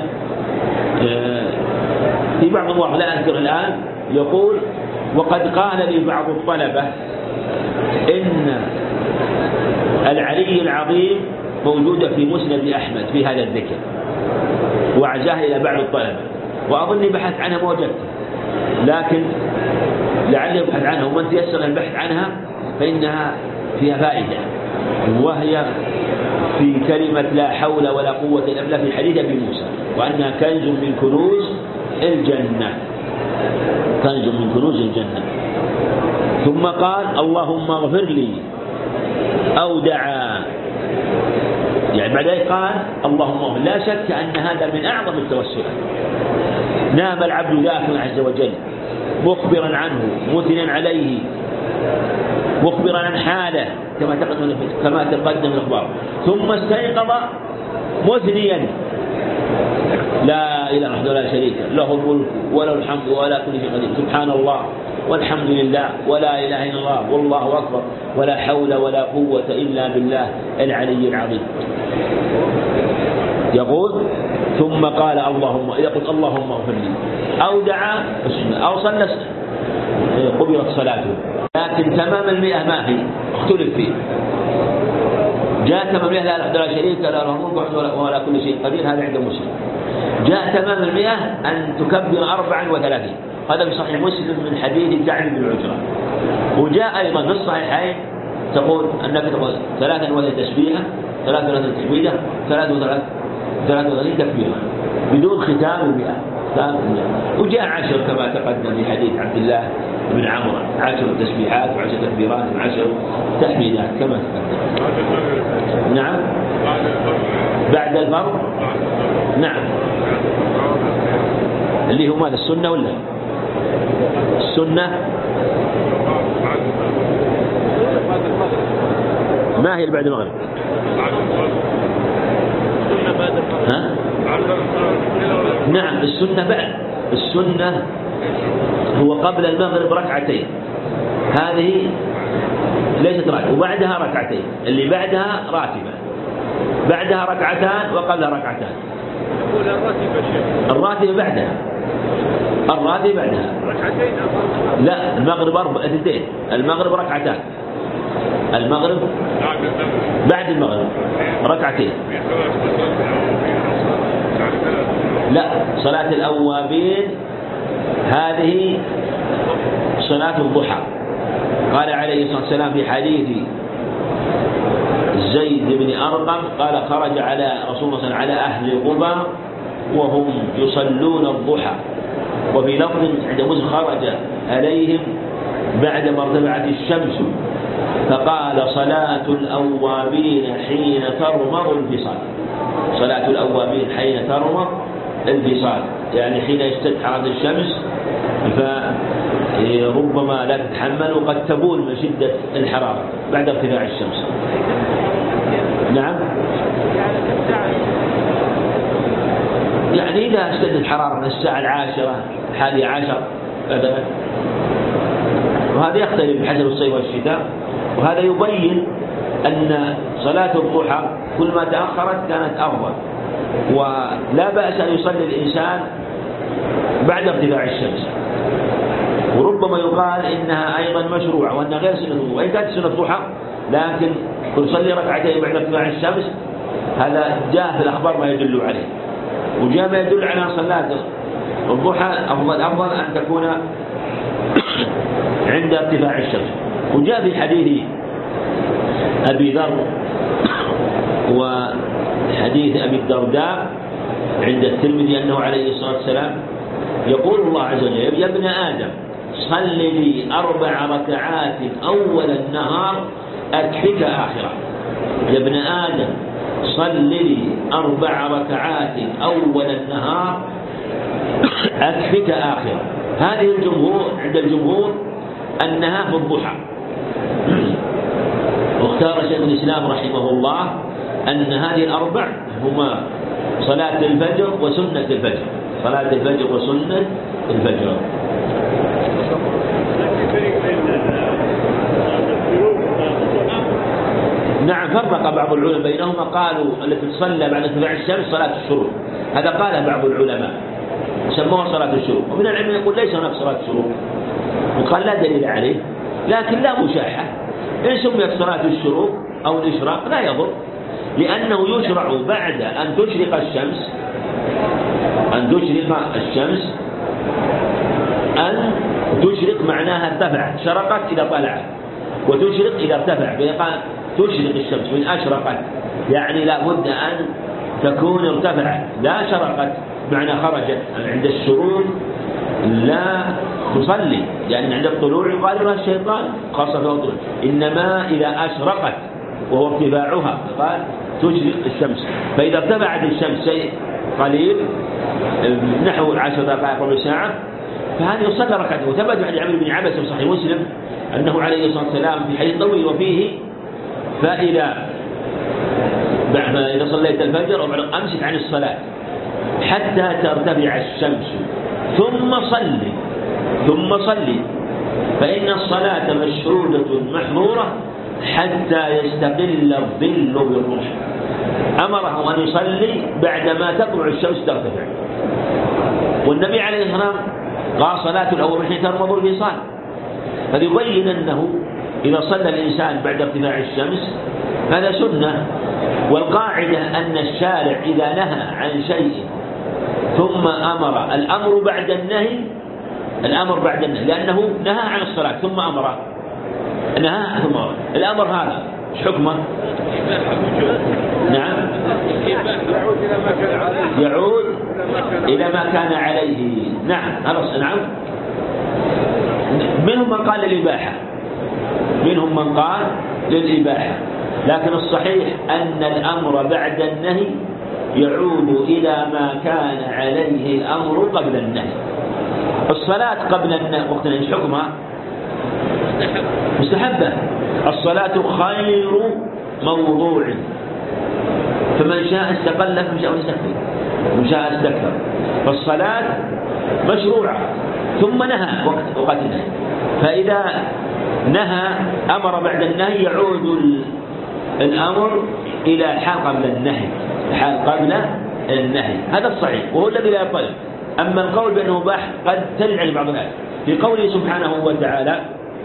في بعض المواقع لا أذكر الآن، يقول وقد قال لي بعض الطلبة إن العلي العظيم موجودة في مسند أحمد في هذا الذكر، وعزاه إلى بعض الطلبة، وأظني بحث عنها ما وجدت، لكن لعلي يبحث عنها، ومن تيسر البحث عنها فإنها فيها فائدة، وهي في كلمة لا حول ولا قوة إلا بالله في حديث أبي موسى، وأنها كنز من كنوز الجنة، كنز من كنوز الجنة. ثم قال اللهم اغفر لي أو دعا، يعني بعد ذلك قال اللهم اغفر. لا شك أن هذا من أعظم التوسلات. نام العبد ذاكرا عز وجل مخبرا عنه مثنى عليه مخبرا عن حاله كما تقدم كما تقدم الأخبار، ثم استيقظ مثنيا لا إله إلا الله شريك له الملك وله الحمد ولا كل شيء قدير، سبحان الله والحمد لله ولا إله إلا الله والله أكبر ولا حول ولا قوة إلا بالله العلي العظيم. يقول ثم قال اللهم، يقول اللهم اغفر لي أو دعا أو صلى قبلت صلاته. لكن تمام المئة ما هي اختلف فيه. جاء تمام المئة لا إله إلا شريك له الملك ولا كل شيء قدير، هذا عند مسلم. جاء تمام المئة أن تكبر أربعا وثلاثين، هذا في صحيح مسلم من حديث كعب بن عجرة. وجاء أيضا في الصحيحين تقول أنك تقول ثلاثا وثلاثين تسبيحة، ثلاثا وثلاثين تحميدة، ثلاثا وثلاثين ثلاثا وثلاثين تكبيرة. بدون ختام المئة. وجاء عشر كما تقدم في حديث عبد الله بن عمرو، عشر تسبيحات وعشر تكبيرات وعشر تحميدات كما تقدم. نعم بعد الفرض. نعم اللي هو ماذا السنة ولا السنة؟ ما هي بعد المغرب؟ ها؟ نعم السنة بعد. السنة هو قبل المغرب ركعتين، هذه ليست راتبة، وبعدها ركعتين، اللي بعدها راتبة، بعدها ركعتان وقبلها ركعتان. الراتبة بعدها، الراتبة بعدها ركعتين. لا المغرب أربع اثنتين، المغرب ركعتان، المغرب بعد المغرب ركعتين. لا صلاة الأوابين هذه صلاة الضحى. قال عليه الصلاة والسلام في حديث زيد بن أرقم قال خرج على رسول الله صلى الله عليه وسلم على أهل قبى وهم يصلون الضحى، وفي لفظ عند مسلم خرج عليهم بعد ما ارتفعت الشمس فقال صلاة الأوابين حين ترمض الفصال. صلاة الأوابين حين ترمض الفصال يعني حين يشتد حرارة الشمس فربما لا تتحمل وقد تبول من شدة الحرارة بعد ارتفاع الشمس. نعم يعني إذا اشتدت الحرارة من الساعة العاشرة الحادية عشر مثلا، وهذا يختلف بحسب الصيف والشتاء. وهذا يبين أن صلاة الضحى كل ما تأخرت كانت أفضل، ولا بأس أن يصلي الإنسان بعد ارتفاع الشمس. وربما يقال إنها أيضا مشروعة وأنها غير سنة الضحى، وإن كانت سنة الضحى لكن تصلي ركعتين بعد ارتفاع الشمس هذا جاء في الأخبار ما يدل عليه، وجاء ما يدل على صلاة الضحى أفضل أفضل أن تكون عند ارتفاع الشمس. وجاء في حديث أبي ذر وحديث أبي الدرداء عند الترمذي أنه عليه الصلاة والسلام يقول الله عز وجل يا ابن آدم صل لي أربع ركعات أول النهار أكفك آخرة. يا ابن آدم صل لي أربع ركعات أول النهار أكفك آخرة. هذه الجمهور عند الجمهور أنها في الضحى، واختار شيخ الإسلام رحمه الله أن هذه الأربع هما صلاة الفجر وسنة الفجر، صلاة الفجر وسنة الفجر. نعم فرق بعض العلماء بينهما، قالوا التي تصلى بعد ارتفاع الشمس صلاة الشروق، هذا قال بعض العلماء سموها صلاة الشروق، ومن العلم يقول ليس هناك صلاة الشروق وقال لا دليل عليه، لكن لا مشاحة. إن سميت صلاة الشروق أو الإشراق لا يضر، لأنه يشرع بعد أن تشرق الشمس أن تشرق الشمس أن تشرق معناها ارتفعت، شرقت إذا طلعت، وتشرق إذا ارتفع، فيقال تشرق الشمس من أشرقت يعني لا بد أن تكون ارتفعت، لا شرقت معنى خرجت. عند الشروق لا تصلي يعني عند الطلوع يقال الشيطان خاصة في الطلوع، إنما إذا أشرقت وهو ارتفاعها قال تشرق الشمس. فإذا ارتفعت الشمس شيء قليل نحو عشر دقائق ربع ساعة فهذه يصلى ركعتين. وثبت عن عمرو بن عبس في صحيح مسلم أنه عليه الصلاة والسلام في حديث طويل وفيه فإذا إذا صليت الفجر أمسك عن الصلاة حتى ترتفع الشمس ثم صلي ثم صلي فإن الصلاة مشروطة محظورة حتى يستقل الظل بالروح. أمره أن يصلي بعدما تطلع الشمس ترتفع. والنبي عليه الصلاة والسلام قال صلاة الأول حين ترمض الفصال، فيبين أنه إذا صلى الإنسان بعد ارتفاع الشمس هذا سنة. والقاعدة أن الشارع إذا نهى عن شيء ثم أمر، الأمر بعد النهي الأمر بعد النهي لأنه نهى عن الصلاة ثم أمر، نهى ثم أمر. الأمر هذا ايش حكمه؟ نعم يعود إلى ما كان عليه. نعم هذا نعم. منهم من قال للإباحة، منهم من قال للإباحة، لكن الصحيح أن الأمر بعد النهي يعود إلى ما كان عليه الأمر قبل النهي. الصلاة قبل النهي وقت النهي حكمها مستحبة. الصلاة خير موضوع، فمن شاء استقل فمن شاء استكبر ومن شاء استكبر. فالصلاة مشروعة ثم نهى وقت وقت النهي، فإذا نهى أمر بعد النهي يعود الأمر إلى حال قبل النهي، حال قبل النهي. هذا الصحيح وهو الذي لا يطلب. أما القول بأنه مباح قد تلعن بعض الناس في قوله سبحانه وتعالى: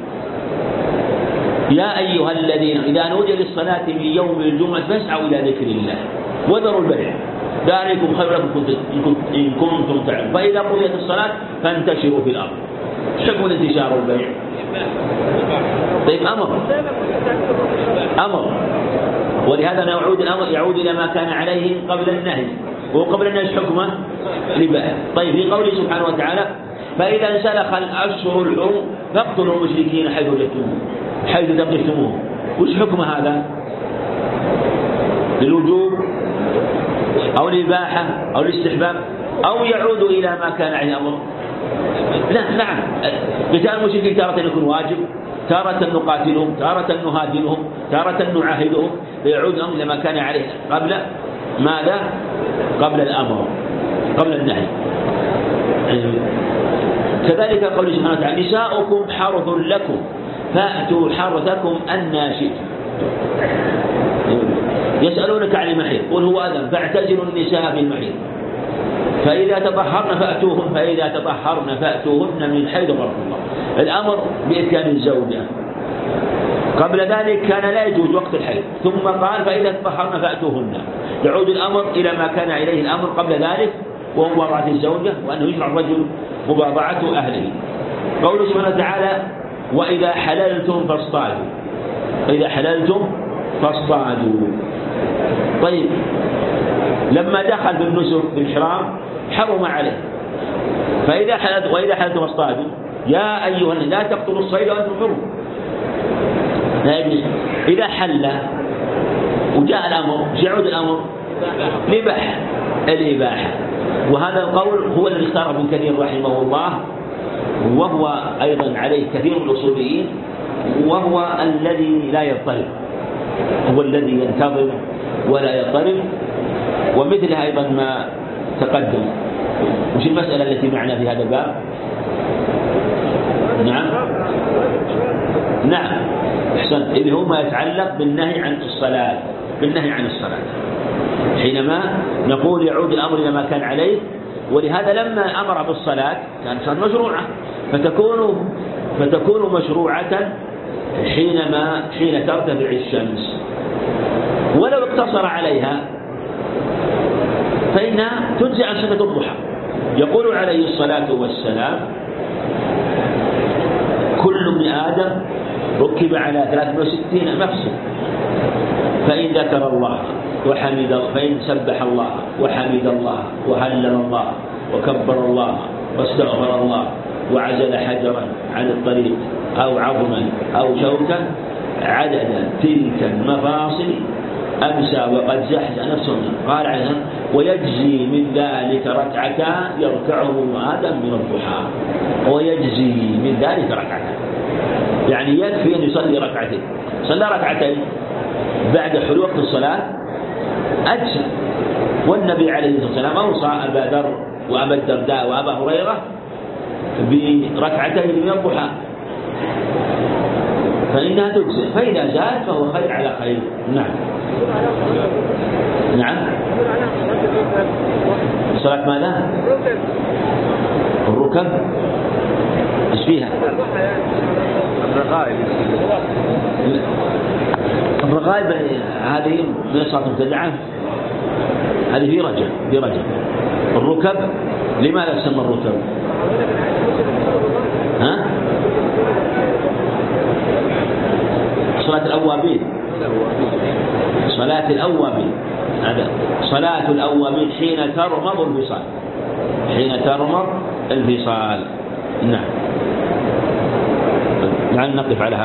يا أيها الذين إذا نودي للصلاة من يوم الجمعة فاسعوا إلى ذكر الله وذروا البيع ذلكم خير لكم إن كنتم تعلمون فإذا قضيت الصلاة فانتشروا في الأرض. حكم الانتشار والبيع؟ طيب أمر أمر ولهذا يعود الأمر يعود إلى ما كان عليه قبل النهي، وقبل النهي حكمه لباء. طيب في قوله سبحانه وتعالى: فإذا انسلخ الأشهر الحرم فاقتلوا المشركين حيث وجدتموهم حيث تقفتموهم. وش حكم هذا؟ للوجوب أو الإباحة أو الاستحباب أو يعود إلى ما كان عليه الأمر؟ لا نعم، قتال المشركين تارة يكون واجب، تارة نقاتلهم، تارة نهادنهم، تارة نعاهدهم، فيعود الأمر إلى ما كان عليه قبل ماذا؟ قبل الأمر، قبل النهي. كذلك قول سبحانه وتعالى: نساؤكم حرث لكم فأتوا حرثكم أنى شئتم. يسألونك عن المحيض قل هو أذى فاعتزلوا النساء في المحيض فإذا تطهرن فأتوهن فإذا تطهرن فأتوهن من حيث أمركم الله. الأمر بإتيان الزوجة، قبل ذلك كان لا يجوز وقت الحيض، ثم قال فإذا تطهرن فأتوهن. يعود الأمر إلى ما كان عليه الأمر قبل ذلك وهو مباضعة الزوجة، وأنه يشرع الرجل مباضعة أهله. قوله سبحانه وتعالى: وإذا حللتم فاصطادوا، إذا حللتم فاصطادوا. طيب لما دخل بالنسك بالحرام حرم عليه، فإذا حللت وإذا حللتم فاصطادوا يا أيها الناس لا تقتلوا الصيد وأنتم حرم. إذا حل وجاء الأمر يعود الأمر الإباحة الإباحة. وهذا القول هو الذي اختاره ابن كثير رحمه الله، وهو أيضا عليه كثير من الأصوليين، وهو الذي لا يضطرب، هو الذي ينتظر ولا يضطرب. ومثل أيضا ما تقدم. وش المسألة التي معنا في هذا الباب؟ نعم نعم أحسنت، إذ هو ما يتعلق بالنهي عن الصلاة، بالنهي عن الصلاة حينما نقول يعود الأمر إلى ما كان عليه. ولهذا لما أمر بالصلاة كانت مشروعة، فتكون فتكون مشروعة حينما حين ترتفع الشمس، ولو اقتصر عليها فإنها تجزي عن سنة الضحى. يقول عليه الصلاة والسلام: كل ابن آدم ركب على ثلاث وستين مفصل، فإن ذكر الله وحمد فإن سبح الله وحمد الله وهلل الله وكبر الله واستغفر الله وعزل حجرا عن الطريق أو عظما أو شوكا عدد تلك المفاصل أمسى وقد زحزح نفسه. قال عنها: ويجزي من ذلك ركعتان يركعهما آدم من الضحى. ويجزي من ذلك ركعتان، يعني يكفي أن يصلي ركعتين. صلى ركعتين بعد حلول وقت الصلاة أجزى. والنبي عليه الصلاة والسلام أوصى أبا ذر وأبا الدرداء وأبا هريرة بركعتين من الضحى، فإنها تجزي، فإذا زاد فهو خير على خير. نعم نعم صلاة ماذا؟ الركب ايش فيها؟ الرغائب. الرغائب هذه من الصلاة المبتدعة، هذه في رجل في رجل. الركب لماذا تسمى الركب؟ ها؟ صلاة الأوابين، صلاة الأوابين هذا صلاة الأوابين حين ترمض الفصال، حين ترمض الفصال. نعم. لعل نقف على هذا.